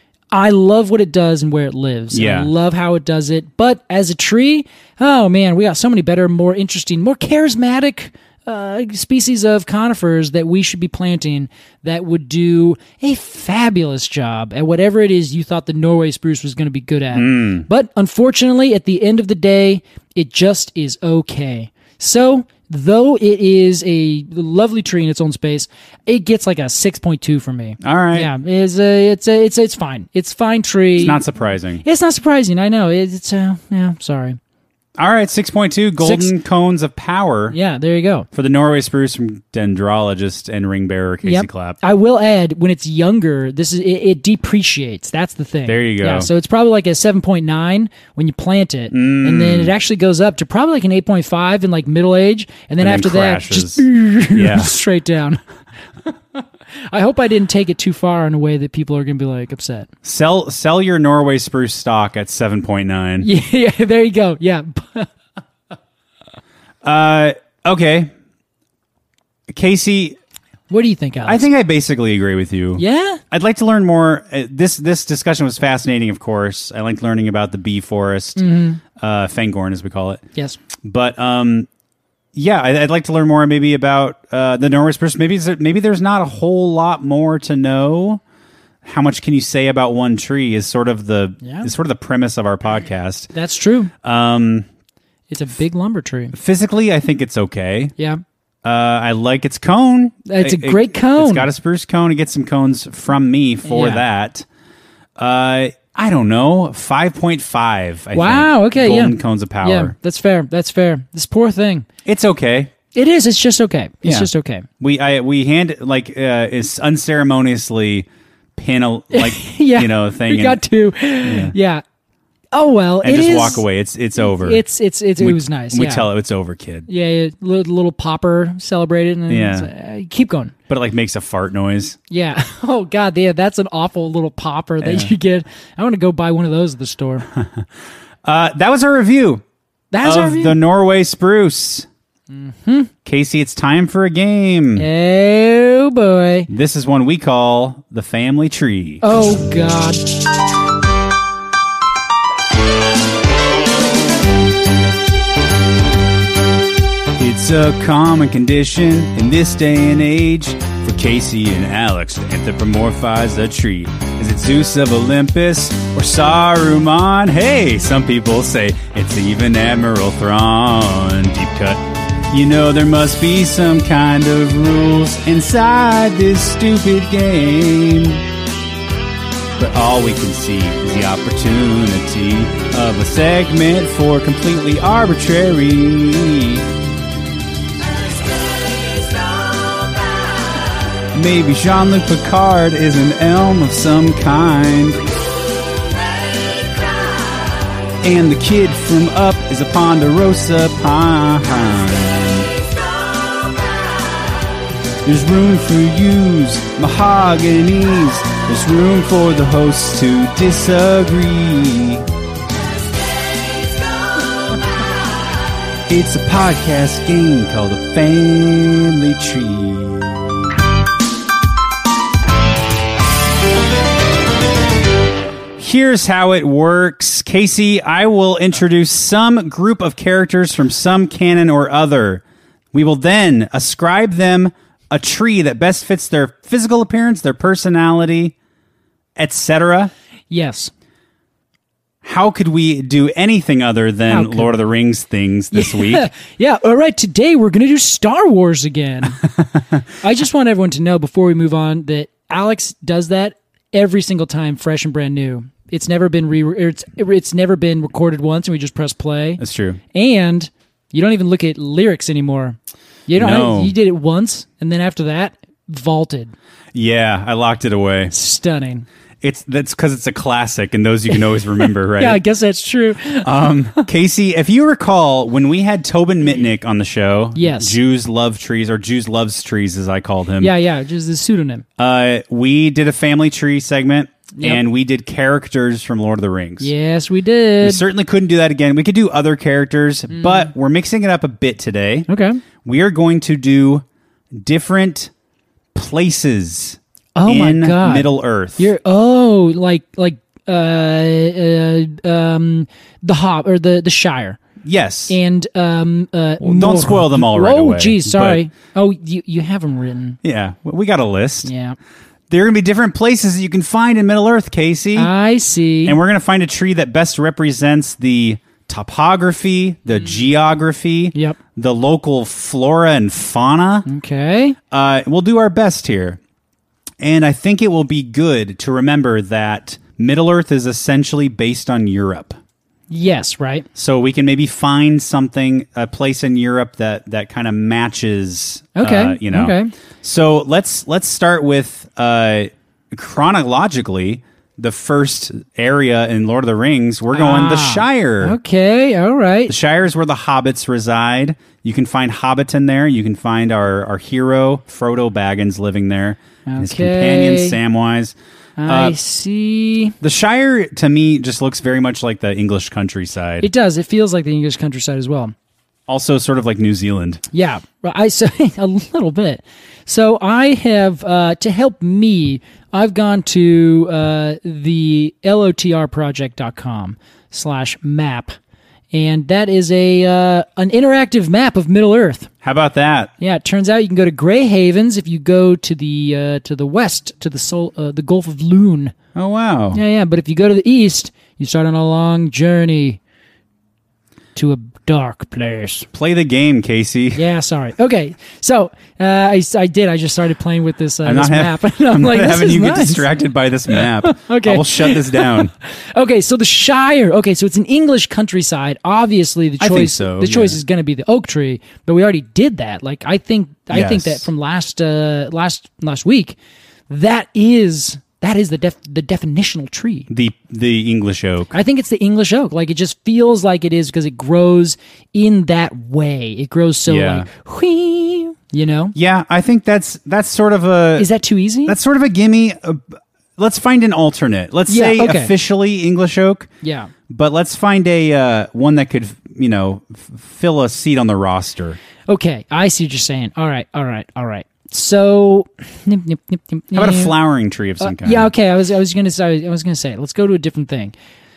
I love what it does and where it lives. Yeah. I love how it does it. But as a tree, oh man, we got so many better, more interesting, more charismatic uh, species of conifers that we should be planting that would do a fabulous job at whatever it is you thought the Norway spruce was going to be good at. Mm. But unfortunately, at the end of the day, it just is okay. So, though it is a lovely tree in its own space, it gets like a six point two from me. All right. Yeah, it's a, it's a, it's a, it's fine. It's a fine tree. It's not surprising. It's not surprising. I know. It, it's uh, yeah. Sorry. All right, six point two golden Six. cones of power Yeah, there you go. for the Norway spruce from dendrologist and ring bearer Casey Yep. Clapp. I will add, when it's younger, this is it, it depreciates. That's the thing. There you go. Yeah, so it's probably like a seven point nine when you plant it, Mm. and then it actually goes up to probably like an eight point five in like middle age, and then And then after that, crashes. just Yeah. straight down. I hope I didn't take it too far in a way that people are going to be like upset. Sell sell your Norway spruce stock at seven point nine. Yeah, yeah, there you go. Yeah. Uh, okay. Casey, What do you think, Alex? I think I basically agree with you. Yeah? I'd like to learn more. Uh, this this discussion was fascinating, of course. I liked learning about the bee forest, Mm-hmm. uh, Fangorn, as we call it. Yes. But um, yeah, I, I'd like to learn more maybe about uh, the Norway spruce. Maybe there, maybe there's not a whole lot more to know. How much can you say about one tree? Is sort of the Yeah. is sort of the premise of our podcast. That's true. Um, It's a big lumber tree. physically, I think it's okay. Yeah. Uh, I like its cone. It's a It- great it- cone. It's got a spruce cone. It gets some cones from me for Yeah. that. Uh, I don't know, five point five. I Wow, think. okay, Golden yeah. cones of power. Yeah, that's fair. That's fair. This poor thing. It's okay. It is. It's just okay. It's Yeah. just okay. We I we hand like uh, is unceremoniously pin a like Yeah. you know thing We and, got to. Yeah. Oh well. and it just is- walk away. It's it's over. It's it's it's we, it was nice. We yeah. tell it it's over, kid. Yeah, yeah, little, little popper celebrated, and Yeah. it's, uh, keep going. But it like makes a fart noise. Yeah. Oh God, yeah, that's an awful little popper that Yeah. you get. I want to go buy one of those at the store. Uh, that was our review That's of our view. the Norway spruce. Mm-hmm. Casey, it's time for a game. Oh boy. This is one we call the family tree. Oh God. It's a common condition in this day and age for Casey and Alex to anthropomorphize a tree. Is it Zeus of Olympus or Saruman? Hey, some people say it's even Admiral Thrawn. Deep cut. You know there must be some kind of rules inside this stupid game. But all we can see is the opportunity of a segment for completely arbitrary. Maybe Jean-Luc Picard is an elm of some kind. And the kid from Up is a Ponderosa pine. There's room for yous, mahoganies. There's room for the hosts to disagree. It's a podcast game called a Family Tree. Here's how it works. Casey, I will introduce some group of characters from some canon or other. We will then ascribe them a tree that best fits their physical appearance, their personality, et cetera. Yes. How could we do anything other than Lord of the Rings things this yeah. week? Yeah, all right, today we're going to do Star Wars again. I just want everyone to know before we move on that Alex does that every single time, fresh and brand new. It's never been re it's it's never been recorded once and we just press play. That's true. And you don't even look at lyrics anymore. You don't No. you did it once and then after that vaulted. Yeah, I locked it away. Stunning. It's that's because it's a classic, and those you can always remember, right? Yeah, I guess that's true. um, Casey, if you recall, when we had Tobin Mitnick on the show, Yes. Jews love trees, or Jews loves trees, as I called him. Yeah, yeah, just the pseudonym. Uh, we did a family tree segment, Yep. and we did characters from Lord of the Rings. Yes, we We did. certainly couldn't do that again. We could do other characters, but we're mixing it up a bit today. Okay. We are going to do different places Oh my in God. Middle Earth. You're oh, like like uh, uh um the Hob or the the Shire. yes. And um uh Well, don't Mor- spoil them all right oh, away, geez, sorry. Oh, you you have them written. yeah, we got a list. Yeah. There are going to be different places that you can find in Middle Earth, Casey. I see. and we're going to find a tree that best represents the topography, the geography, Yep. the local flora and fauna. Okay. Uh, we'll do our best here. And I think it will be good to remember that Middle Earth is essentially based on Europe. Yes, right. So we can maybe find something, a place in Europe that, that kind of matches. Okay, uh, you know. okay. So let's let's start with uh, chronologically the first area in Lord of the Rings. We're going the Ah, Shire. Okay, all right. The Shire is where the hobbits reside. You can find Hobbiton there. You can find our, our hero, Frodo Baggins, living there. And his Okay. companion, Samwise. I Uh, see. the Shire, to me, just looks very much like the English countryside. It does. It feels like the English countryside as well. Also sort of like New Zealand. Yeah, I so a little bit. So I have uh, to help me. I've gone to uh, the lotrproject.com slash map, and that is a uh, an interactive map of Middle Earth. How about that? Yeah, it turns out you can go to Grey Havens if you go to the uh, to the west to the Sol- uh, the Gulf of Loon. Oh, wow. Yeah, yeah. But if you go to the east, you start on a long journey to a dark place. Play the game, Casey. Yeah, sorry. Okay, so uh, I, I did. I just started playing with this, uh, I'm this not, map. hav- And I'm, I'm like, not this having is you nice. get distracted by this map. Okay. I will shut this down. Okay, so the Shire. Okay, so it's an English countryside. Obviously, the I choice think so, the choice yeah. is going to be the oak tree, but we already did that. Like I think I think Yes. that from last uh, last last week, that is that is the def- the definitional tree. The the English oak. I think it's the English oak. Like it just feels like it is because it grows in that way. It grows so Yeah. like, whee, you know. Yeah, I think that's that's sort of a Is that too easy? that's sort of a gimme. Uh, let's find an alternate. Let's Yeah, say okay. officially English oak, yeah. but let's find a uh, one that could, you know, f- fill a seat on the roster. Okay, I see what you're saying. All right, all right, all right. So, nip, nip, nip, nip, How about a nip. flowering tree of some Uh, kind? yeah, okay. I was I was gonna say I was gonna say let's go to a different thing.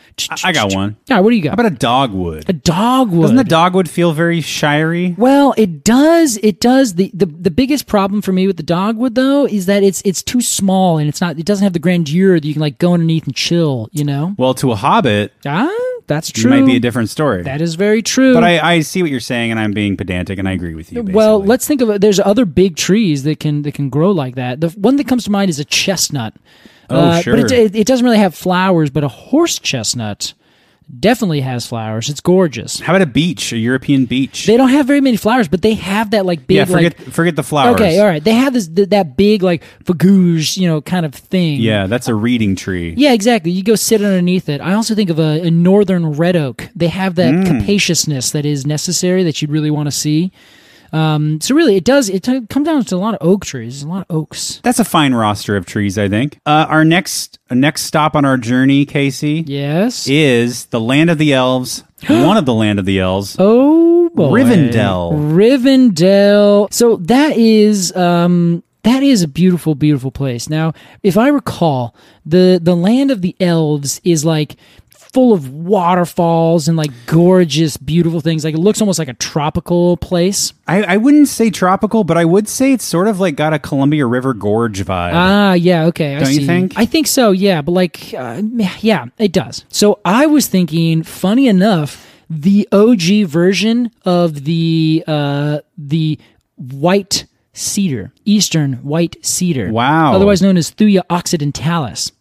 I got one. All right, what do you got? How about a dogwood? A dogwood. Doesn't the dogwood feel very shirey? Well, it does. It does. The, the the biggest problem for me with the dogwood, though, is that it's it's too small and it's not. It doesn't have the grandeur that you can like go underneath and chill. You know. Well, to a hobbit, Ah, that's it true. might be a different story. That is very true. But I, I see what you're saying, and I'm being pedantic, and I agree with you. Basically. Well, let's think of it. There's other big trees that can that can grow like that. The one that comes to mind is a chestnut. Oh, Uh, sure. But it, it, it doesn't really have flowers, but a horse chestnut definitely has flowers. It's gorgeous. How about a beech, a European beech? They don't have very many flowers, but they have that like big. yeah, forget like, forget the flowers. Okay, all right. They have this th- that big like fagouge, you know, kind of thing. Yeah, that's a reeding tree. Yeah, exactly. You go sit underneath it. I also think of a, a northern red oak. They have that Mm. capaciousness that is necessary that you'd really want to see. Um, so really, it does. It t- comes down to a lot of oak trees, a lot of oaks. That's a fine roster of trees, I think. Uh, our next uh, next stop on our journey, Casey, Yes. is the Land of the Elves. one of the Land of the Elves. Oh boy. Rivendell. Rivendell. So that is um that is a beautiful, beautiful place. Now, if I recall, the the land of the elves is like full of waterfalls and like gorgeous, beautiful things. Like it looks almost like a tropical place. I, I wouldn't say tropical, but I would say it's sort of like got a Columbia River Gorge vibe. Ah, yeah, okay. I Don't you see. think? I think so, yeah. But like, uh, yeah, it does. So I was thinking, funny enough, the O G version of the uh, the white cedar, eastern white cedar. Wow. Otherwise known as Thuya occidentalis.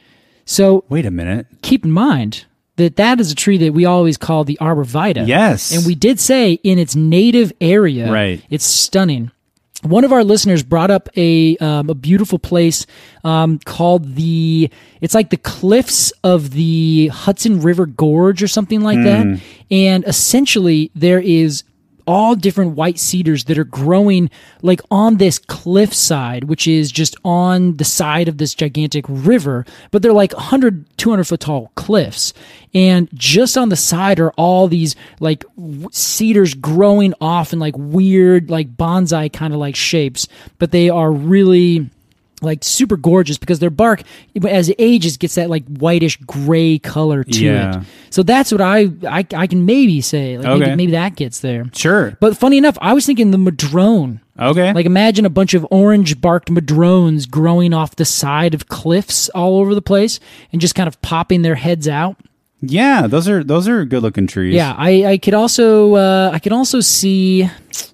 So Wait a minute. keep in mind that that is a tree that we always call the arborvitae. Yes. And we did say in its native area, Right. it's stunning. One of our listeners brought up a um, a beautiful place um, called the, it's like the cliffs of the Hudson River Gorge or something like that. And essentially there is all different white cedars that are growing like on this cliff side, which is just on the side of this gigantic river, but they're like one hundred, two hundred foot tall cliffs. And just on the side are all these like w- cedars growing off in like weird, like bonsai kind of like shapes, but they are really like super gorgeous because their bark, as it ages, gets that like whitish gray color to Yeah. it. So that's what I I, I can maybe say. Like Okay. maybe, maybe that gets there. Sure. But funny enough, I was thinking the madrone. Okay. Like imagine a bunch of orange barked madrones growing off the side of cliffs all over the place and just kind of popping their heads out. yeah, those are those are good looking trees. Yeah, I, I could also uh, I could also see.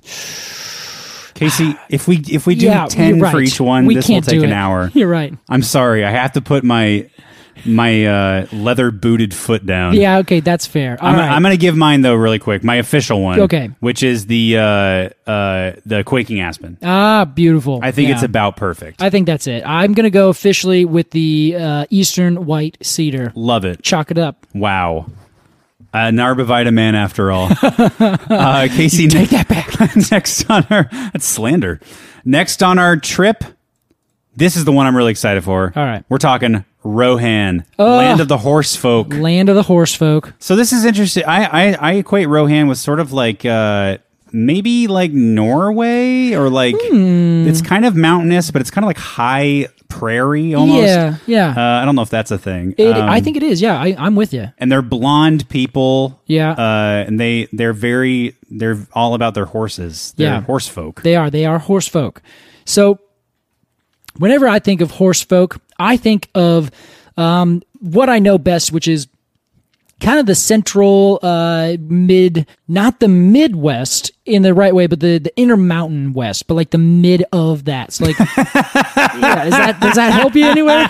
Casey, if we if we do Yeah, ten you're right. for each one, We this will can't take do an it. hour. You're right. I'm sorry. I have to put my my uh, leather booted foot down. Yeah, okay, that's fair. All I'm, right. I'm going to give mine though really quick. My official one. Okay. Which is the uh, uh, the quaking aspen. ah, beautiful. I think Yeah. it's about perfect. I think that's it. I'm gonna go officially with the uh, eastern white cedar. Love it. Chalk it up. Wow. Uh, an Arbivita man after all. uh, Casey, Take that back. next on our that's slander. Next on our trip, this is the one I'm really excited for. All right. We're talking Rohan, land of the horse folk. Land of the horse folk. So this is interesting. I I, I equate Rohan with sort of like uh, maybe like Norway or like Hmm. it's kind of mountainous, but it's kind of like high prairie almost. Yeah, yeah. Uh, I don't know if that's a thing. It, Um, I think it is. Yeah, I, I'm with you. and they're blonde people. Yeah. Uh, and they they're very they're all about their horses. They're Yeah. horse folk. They are. They are horse folk. So, whenever I think of horse folk, I think of um, what I know best, which is kind of the central uh, mid, not the Midwest in the right way, but the, the inner mountain west, but like the mid of that. So, like, yeah, is that does that help you anywhere?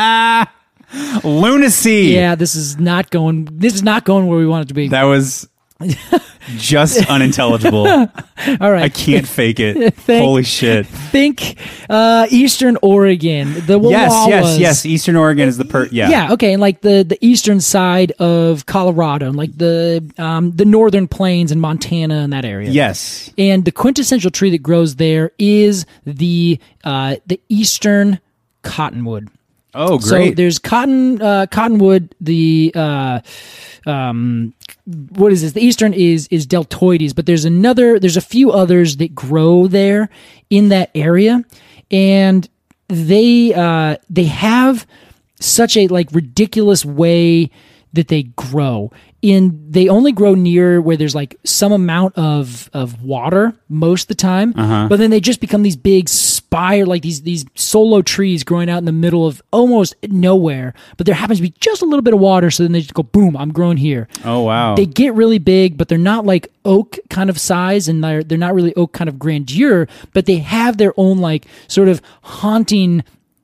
Lunacy. Yeah, this is not going. This is not going where we want it to be. That was just unintelligible. All right, I can't fake it. Thank- Holy shit. think uh, Eastern Oregon. The Yes, Wallowas. yes, yes. Eastern Oregon is the per. Yeah. Yeah, okay, and like the, the eastern side of Colorado, and like the um, the northern plains and Montana and that area. Yes. And the quintessential tree that grows there is the uh, the eastern cottonwood. Oh, So great. there's cotton uh, cottonwood. The uh, um, what is this? The eastern is is deltoides, but there's another. There's a few others that grow there in that area, and they uh, they have such a like ridiculous way that they grow. In they only grow near where there's like some amount of of water most of the time, Uh-huh. but then they just become these big spire, like these these solo trees growing out in the middle of almost nowhere. But there happens to be just a little bit of water, so then they just go boom, I'm growing here. Oh wow. They get really big, but they're not like oak kind of size, and they're they're not really oak kind of grandeur, but they have their own like sort of haunting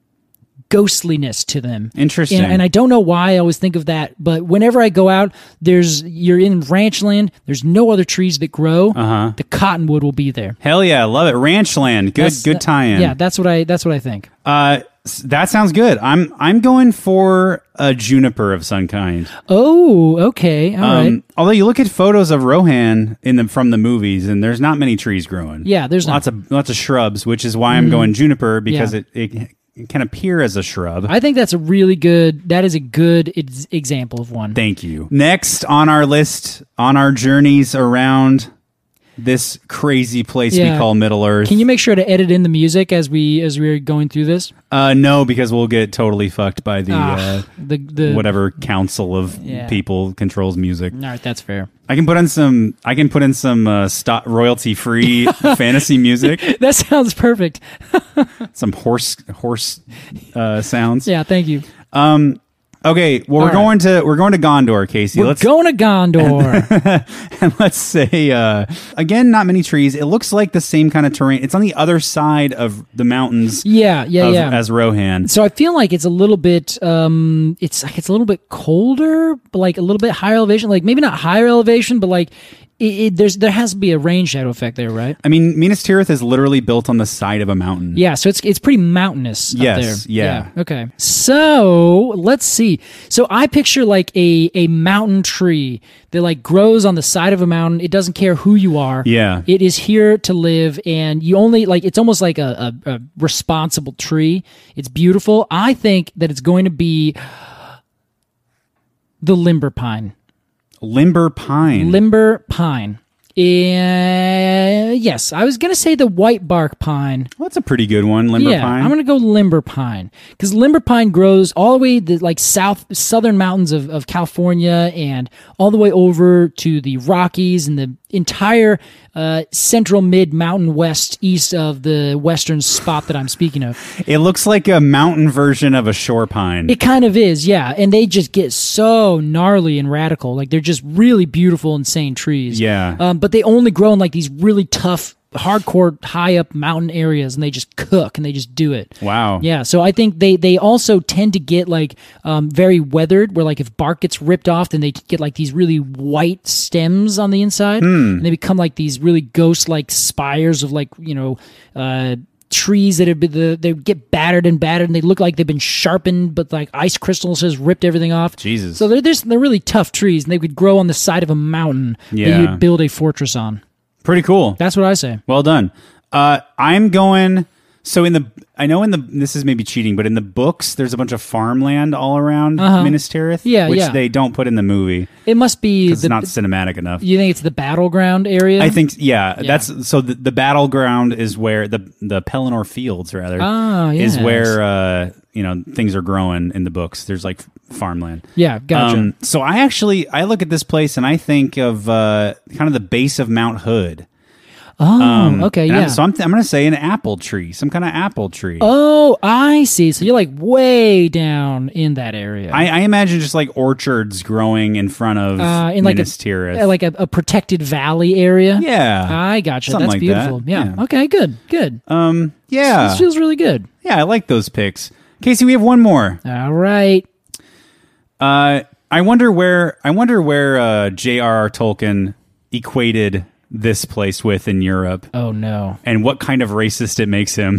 ghostliness to them. Interesting. And, and I don't know why I always think of that, but whenever I go out, there's you're in ranch land, there's no other trees that grow. Uh-huh. The cottonwood will be there. Hell yeah, love it. Ranch land. Good That's- good tie-in. Yeah, that's what I that's what I think. Uh s- that sounds good. I'm I'm going for a juniper of some kind. Oh, okay. All right. Um, although you look at photos of Rohan in the from the movies, and there's not many trees growing. Yeah, there's lots not. of lots of shrubs, which is why I'm going juniper because Yeah. it, it it can appear as a shrub. I think that's a really good that is a good ex- example of one. Thank you. Next on our list, on our journeys around this crazy place we Yeah. call Middle Earth. Can you make sure to edit in the music as we as we're going through this? Uh, no, because we'll get totally fucked by the Ah, uh, the the whatever council of Yeah. people controls music. All right, that's fair. I can put in some. I can put in some uh, stop royalty free fantasy music. That sounds perfect. Some horse horse uh, sounds. Yeah, thank you. Um. Okay. Well, All we're right. going to we're going to Gondor, Casey. We're let's going to Gondor. and let's say uh, again, not many trees. It looks like the same kind of terrain. It's on the other side of the mountains. yeah, yeah, of- yeah. As Rohan. So I feel like it's a little bit, um, it's like it's a little bit colder, but like a little bit higher elevation. Like maybe not higher elevation, but like it, it, there's there has to be a rain shadow effect there, right? I mean, Minas Tirith is literally built on the side of a mountain. Yeah, so it's it's pretty mountainous up Yes, there. yeah. Okay. So let's see. So I picture like a a mountain tree that like grows on the side of a mountain. It doesn't care who you are. Yeah. It is here to live, and you only like it's almost like a, a, a responsible tree. It's beautiful. I think that it's going to be the limber pine. Limber pine. Limber pine. Uh, yes, I was gonna say the white bark pine. Well, that's a pretty good one, limber yeah, pine. I'm gonna go limber pine because limber pine grows all the way the like south southern mountains of, of California and all the way over to the Rockies and the entire uh, central mid mountain west east of the western spot that I'm speaking of. It looks like a mountain version of a shore pine. It kind of is, yeah, and they just get so gnarly and radical. Like they're just really beautiful, insane trees. Yeah. um, but they only grow in like these really tough, hardcore, high up mountain areas, and they just cook and they just do it. Wow. Yeah, so I think they they also tend to get like um, very weathered, where like if bark gets ripped off, then they get like these really white stems on the inside, Hmm. and they become like these really ghost like spires of like you know. Uh, trees that have been the, they get battered and battered and they look like they've been sharpened but like ice crystals has ripped everything off. Jesus. So they're just, they're really tough trees and they would grow on the side of a mountain Yeah. that you'd build a fortress on. Pretty cool. That's what I say. Well done. Uh, I'm going. So in the, I know in the, this is maybe cheating, but in the books, there's a bunch of farmland all around Minas Tirith, Yeah, which yeah. they don't put in the movie It must be because the, it's not cinematic enough. you think it's the battleground area? I think, yeah, Yeah. that's so. The, the battleground is where the the Pelennor Fields, rather, Ah, is yes. where uh, you know things are growing in the books. There's like farmland. Yeah, gotcha. Um, so I actually I look at this place and I think of uh, kind of the base of Mount Hood. oh, okay, Um, And yeah. I'm, so I'm, th- I'm going to say an apple tree, some kind of apple tree. Oh, I see. So you're like way down in that area. I, I imagine just like orchards growing in front of uh, in like Minas a, Tirith. uh, like a, a protected valley area. yeah, I gotcha. Something That's like beautiful. that. Yeah. Yeah. Okay. Good. Good. um, yeah, This feels really good. yeah. I like those picks. Casey, we have one more. All right. Uh, I wonder where I wonder where uh, J R R. Tolkien equated this place with in Europe, Oh no. and what kind of racist it makes him.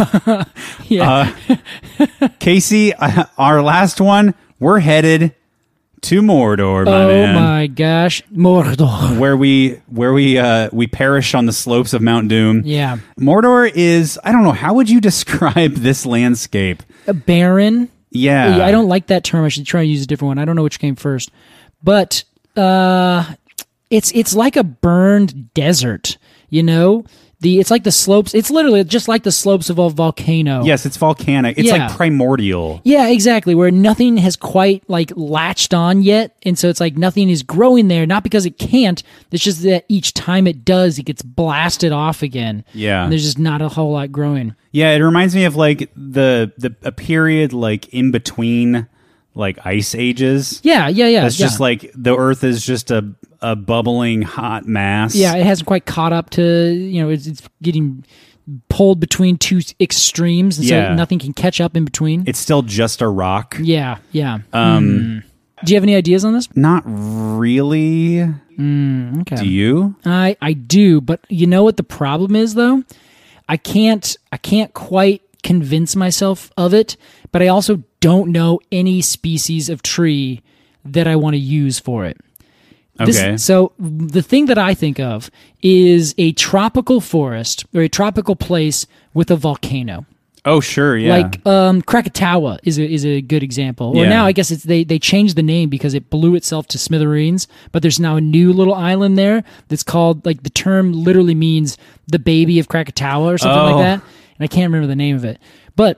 Yeah. Casey, uh, our last one. We're headed to Mordor, my oh man. my gosh. Mordor. Where we where we uh, we perish on the slopes of Mount Doom. Yeah. Mordor is, I don't know, how would you describe this landscape? A barren. Yeah. I don't like that term. I should try and use a different one. I don't know which came first. But uh it's it's like a burned desert, you know? The it's like the slopes. It's literally just like the slopes of a volcano. Yes, it's volcanic. It's Yeah. like primordial. Yeah, exactly. Where nothing has quite like latched on yet, and so it's like nothing is growing there. Not because it can't. It's just that each time it does, it gets blasted off again. Yeah. and there's just not a whole lot growing. Yeah, it reminds me of like the the a period like in between like ice ages. Yeah, yeah, yeah. That's yeah. just like the Earth is just a a bubbling hot mass. Yeah, it hasn't quite caught up to, you know, it's, it's getting pulled between two extremes, and Yeah. so nothing can catch up in between. It's still just a rock. yeah, yeah. Um, Do you have any ideas on this? Not really. Okay. Do you? I I do, but you know what the problem is though? I can't I can't quite convince myself of it, but I also don't know any species of tree that I want to use for it. This- Okay. so the thing that I think of is a tropical forest or a tropical place with a volcano. Oh, sure. Yeah. Like um, Krakatoa is a, is a good example. Or Yeah. now I guess it's they they changed the name because it blew itself to smithereens. But there's now a new little island there that's called, like, the term literally means the baby of Krakatoa or something Oh. like that. And I can't remember the name of it. But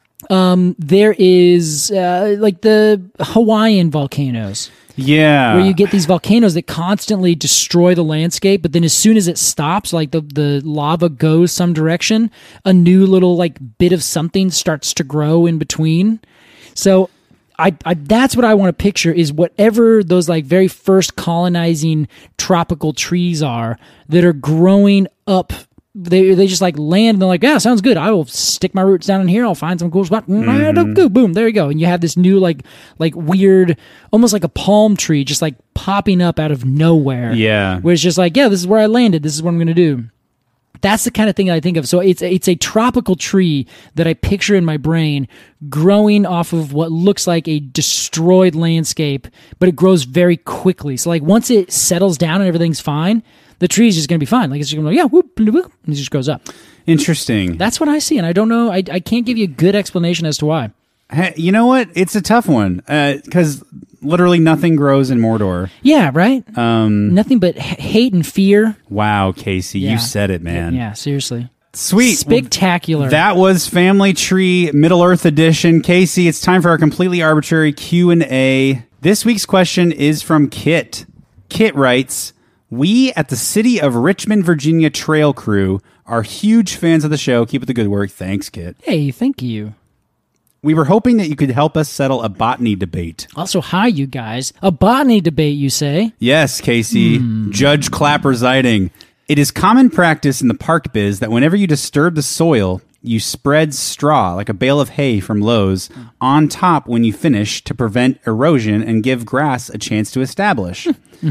um, there is uh, like the Hawaiian volcanoes. yeah. Where you get these volcanoes that constantly destroy the landscape, but then as soon as it stops, like the, the lava goes some direction, a new little like bit of something starts to grow in between. So I, I that's what I want to picture is whatever those like very first colonizing tropical trees are that are growing up. They they just like land and they're like, yeah, sounds good. I will stick my roots down in here. I'll find some cool spot. Mm-hmm. Boom, there you go. And you have this new like like weird, almost like a palm tree, just like popping up out of nowhere. Yeah. where it's just like, yeah, this is where I landed. This is what I'm gonna do. That's the kind of thing I think of. So it's it's a tropical tree that I picture in my brain growing off of what looks like a destroyed landscape, but it grows very quickly. So like once it settles down and everything's fine, the tree is just going to be fine. Like it's just going to go, yeah, whoop, whoop, whoop, and it just goes up. Interesting. That's what I see, and I don't know. I, I can't give you a good explanation as to why. Hey, you know what? It's a tough one because literally nothing grows in Mordor. Yeah, right. Um, Nothing but h- hate and fear. Wow, Casey, Yeah. you said it, man. Yeah, seriously. Sweet. Spectacular. That was Family Tree Middle Earth Edition. Casey, it's time for our completely arbitrary Q and A. This week's question is from Kit. Kit writes, "We at the City of Richmond, Virginia Trail Crew are huge fans of the show. Keep up the good work. Thanks, Kit. Hey, thank you. We were hoping that you could help us settle a botany debate." Also, hi, you guys. A botany debate, you say? Yes, Casey. Judge Clapp residing. "It is common practice in the park biz that whenever you disturb the soil, you spread straw, like a bale of hay from Lowe's, on top when you finish to prevent erosion and give grass a chance to establish.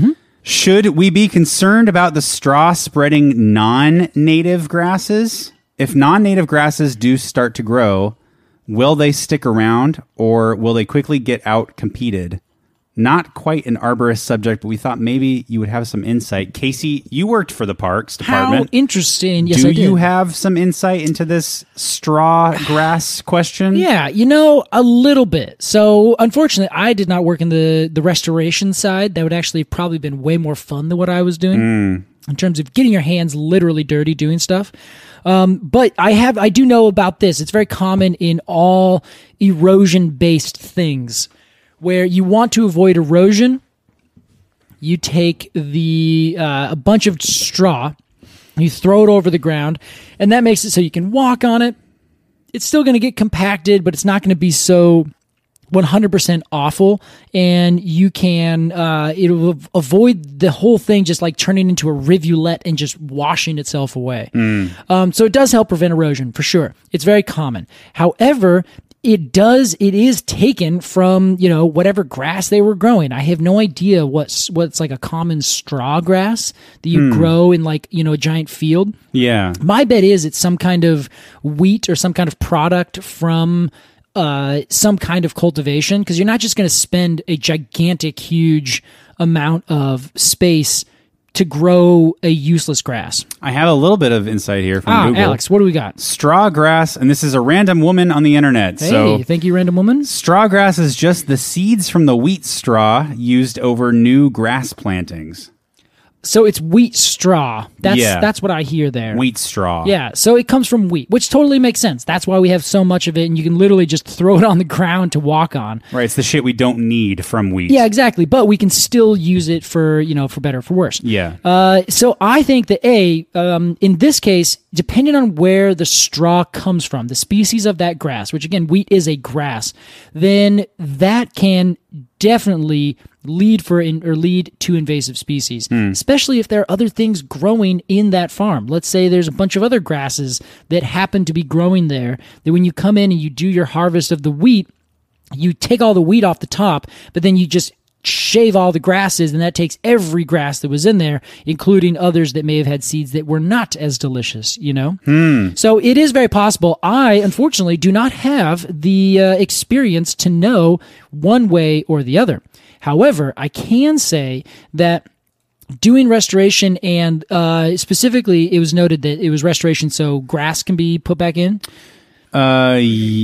Should we be concerned about the straw spreading non-native grasses? If non-native grasses do start to grow, will they stick around or will they quickly get out competed? Not quite an arborist subject, but we thought maybe you would have some insight. Casey, you worked for the Parks How Department. interesting. Yes, Do I did. you have some insight into this straw grass question? Yeah, you know, a little bit. So, unfortunately, I did not work in the, the restoration side. That would actually have probably been way more fun than what I was doing in terms of getting your hands literally dirty doing stuff. Um, but I have, I do know about this. It's very common in all erosion-based things where you want to avoid erosion. You take the uh, a bunch of straw, you throw it over the ground, and that makes it so you can walk on it. It's still going to get compacted, but it's not going to be so one hundred percent awful, and you can uh, it will avoid the whole thing just like turning into a rivulet and just washing itself away. Um, so it does help prevent erosion for sure. It's very common. However, it does it is taken from, you know, whatever grass they were growing. I have no idea what's what's like a common straw grass that you grow in, like, you know, a giant field. Yeah. My bet is it's some kind of wheat or some kind of product from uh, some kind of cultivation, because you're not just going to spend a gigantic, huge amount of space to grow a useless grass. I have a little bit of insight here from Ah, Google. Alex, what do we got? Straw grass, and this is a random woman on the internet. Hey, so thank you, random woman. straw grass is just the seeds from the wheat straw used over new grass plantings. So it's wheat straw. That's Yeah. that's what I hear there. Wheat straw. Yeah, so it comes from wheat, which totally makes sense. That's why we have so much of it, and you can literally just throw it on the ground to walk on. Right. It's the shit we don't need from wheat. Yeah, exactly. But we can still use it for, you know, for better or for worse. Yeah. Uh, so I think that A, um, in this case, depending on where the straw comes from, the species of that grass, which again, wheat is a grass, then that can definitely lead for in, or lead to invasive species, especially if there are other things growing in that farm. Let's say there's a bunch of other grasses that happen to be growing there, that when you come in and you do your harvest of the wheat, you take all the wheat off the top, but then you just shave all the grasses, and that takes every grass that was in there, including others that may have had seeds that were not as delicious, you know? So it is very possible. I, unfortunately, do not have the uh, experience to know one way or the other. However, I can say that doing restoration, and uh, specifically, it was noted that it was restoration so grass can be put back in. Uh,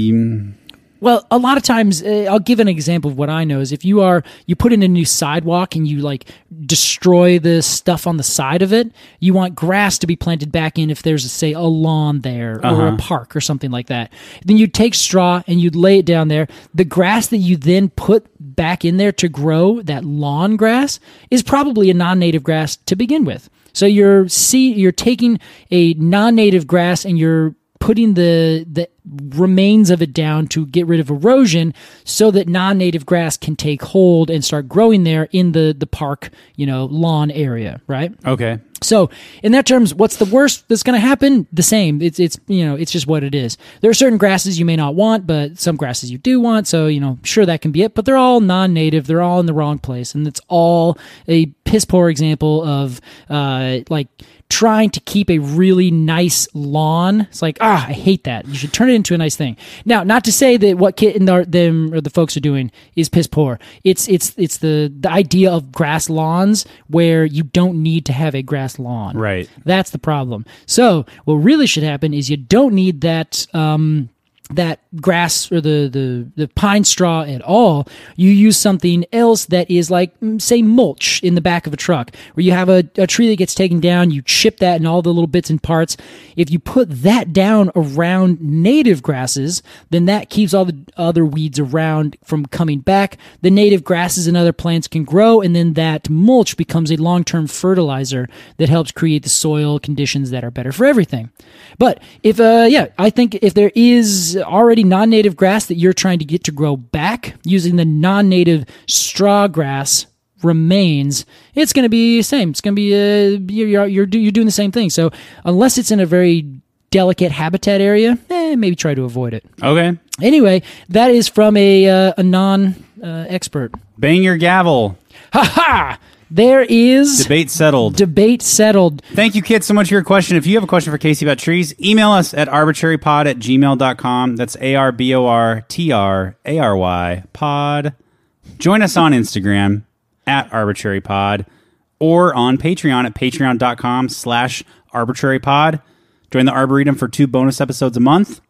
y- Well, a lot of times, uh, I'll give an example of what I know is if you are, you put in a new sidewalk and you like destroy the stuff on the side of it, you want grass to be planted back in if there's, say, a lawn there or Uh-huh. a park or something like that. Then you'd take straw and you'd lay it down there. The grass that you then put back in there to grow, that lawn grass, is probably a non-native grass to begin with. So you're see, you're taking a non-native grass and you're putting the the remains of it down to get rid of erosion so that non-native grass can take hold and start growing there in the the park, you know, lawn area, right? okay. So, in that terms, what's the worst that's going to happen? The same. It's it's you know, it's just what it is. There are certain grasses you may not want, but some grasses you do want. So, you know, sure, that can be it. But they're all non-native. They're all in the wrong place, and it's all a piss poor example of uh, like trying to keep a really nice lawn. It's like, ah, I hate that. You should turn it into a nice thing. Now, not to say that what Kit and the, them or the folks are doing is piss poor. It's it's it's the the idea of grass lawns where you don't need to have a grass lawn. Right. That's the problem. So what really should happen is you don't need that um, that grass or the, the, the pine straw at all. You use something else that is like, mm, say, mulch in the back of a truck, where you have a, a tree that gets taken down, you chip that and all the little bits and parts. If you put that down around native grasses, then that keeps all the other weeds around from coming back. The native grasses and other plants can grow, and then that mulch becomes a long-term fertilizer that helps create the soil conditions that are better for everything. But if, uh, yeah, I think if there is already non-native grass that you're trying to get to grow back using the non-native straw grass remains, it's going to be the same. It's going to be uh, you're, you're you're doing the same thing. So unless it's in a very delicate habitat area, eh, maybe try to avoid it. Okay. Anyway, that is from a uh, a non uh, expert. Bang your gavel. Ha ha! There is Debate settled. debate settled. Thank you, Kit, so much for your question. If you have a question for Casey about trees, email us at arbitrarypod at gmail dot com. That's A R B O R T R A R Y pod. Join us on Instagram at arbitrarypod or on Patreon at patreon dot com slash arbitrarypod. Join the Arboretum for two bonus episodes a month,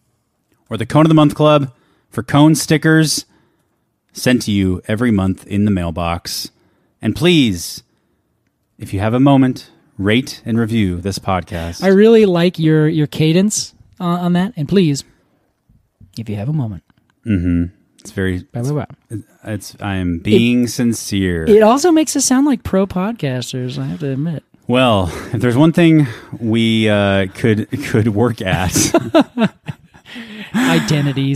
or the Cone of the Month Club for cone stickers sent to you every month in the mailbox. And please, if you have a moment, rate and review this podcast. I really like your your cadence uh, on that. And please, if you have a moment, It's very. blah, blah, blah. It's. I am being sincere. It also makes us sound like pro podcasters, I have to admit. Well, if there's one thing we uh, could could work at, Identities.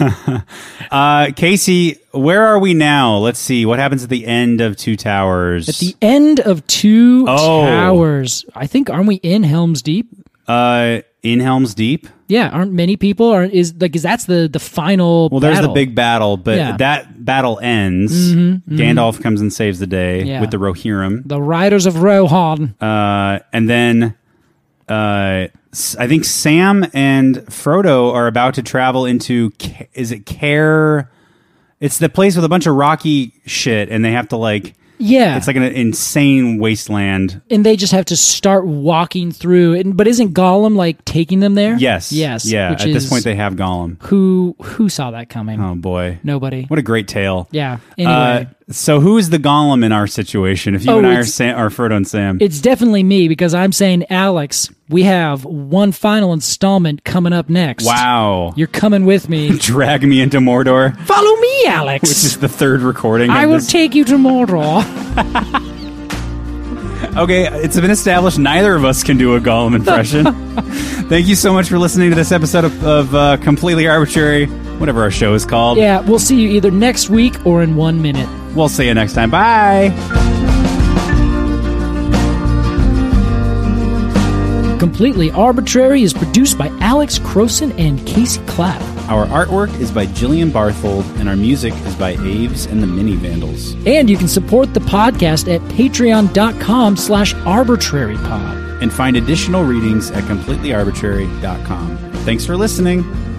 uh, Casey, where are we now? Let's see what happens at the end of Two Towers. At the end of Two Oh. Towers, I think, aren't we in Helm's Deep? uh, in Helm's Deep. Yeah, aren't many people? Are is like is that's the the final? Well, there's battle. the big battle, but Yeah. that battle ends. Gandalf comes and saves the day Yeah. with the Rohirrim. the Riders of Rohan. Uh, and then uh, S- I think Sam and Frodo are about to travel into, Ca- is it Care? It's the place with a bunch of rocky shit, and they have to like Yeah. It's like an insane wasteland. And they just have to start walking through. And, but isn't Gollum like taking them there? Yes. Yes. Yeah. Which At is, this point, they have Gollum. Who who saw that coming? Oh, boy. Nobody. What a great tale. Yeah. Anyway. Uh, so who's the Gollum in our situation? If you Oh, and I are, it's- Sam, are Frodo and Sam. It's definitely me because I'm saying, Alex, we have one final installment coming up next. Wow. You're coming with me. Drag me into Mordor, Follow me, Alex. which is the third recording I of will this. take you to Mordor. Okay, it's been established neither of us can do a Gollum impression. Thank you so much for listening to this episode of, of uh, Completely Arbitrary, whatever our show is called. Yeah, we'll see you either next week or in one minute. We'll see you next time. Bye. Completely Arbitrary is produced by Alex Croson and Casey Clapp. Our artwork is by Jillian Barthold, and our music is by Aves and the Mini Vandals. And you can support the podcast at patreon.com slash arbitrarypod. And find additional readings at completely arbitrary dot com. Thanks for listening.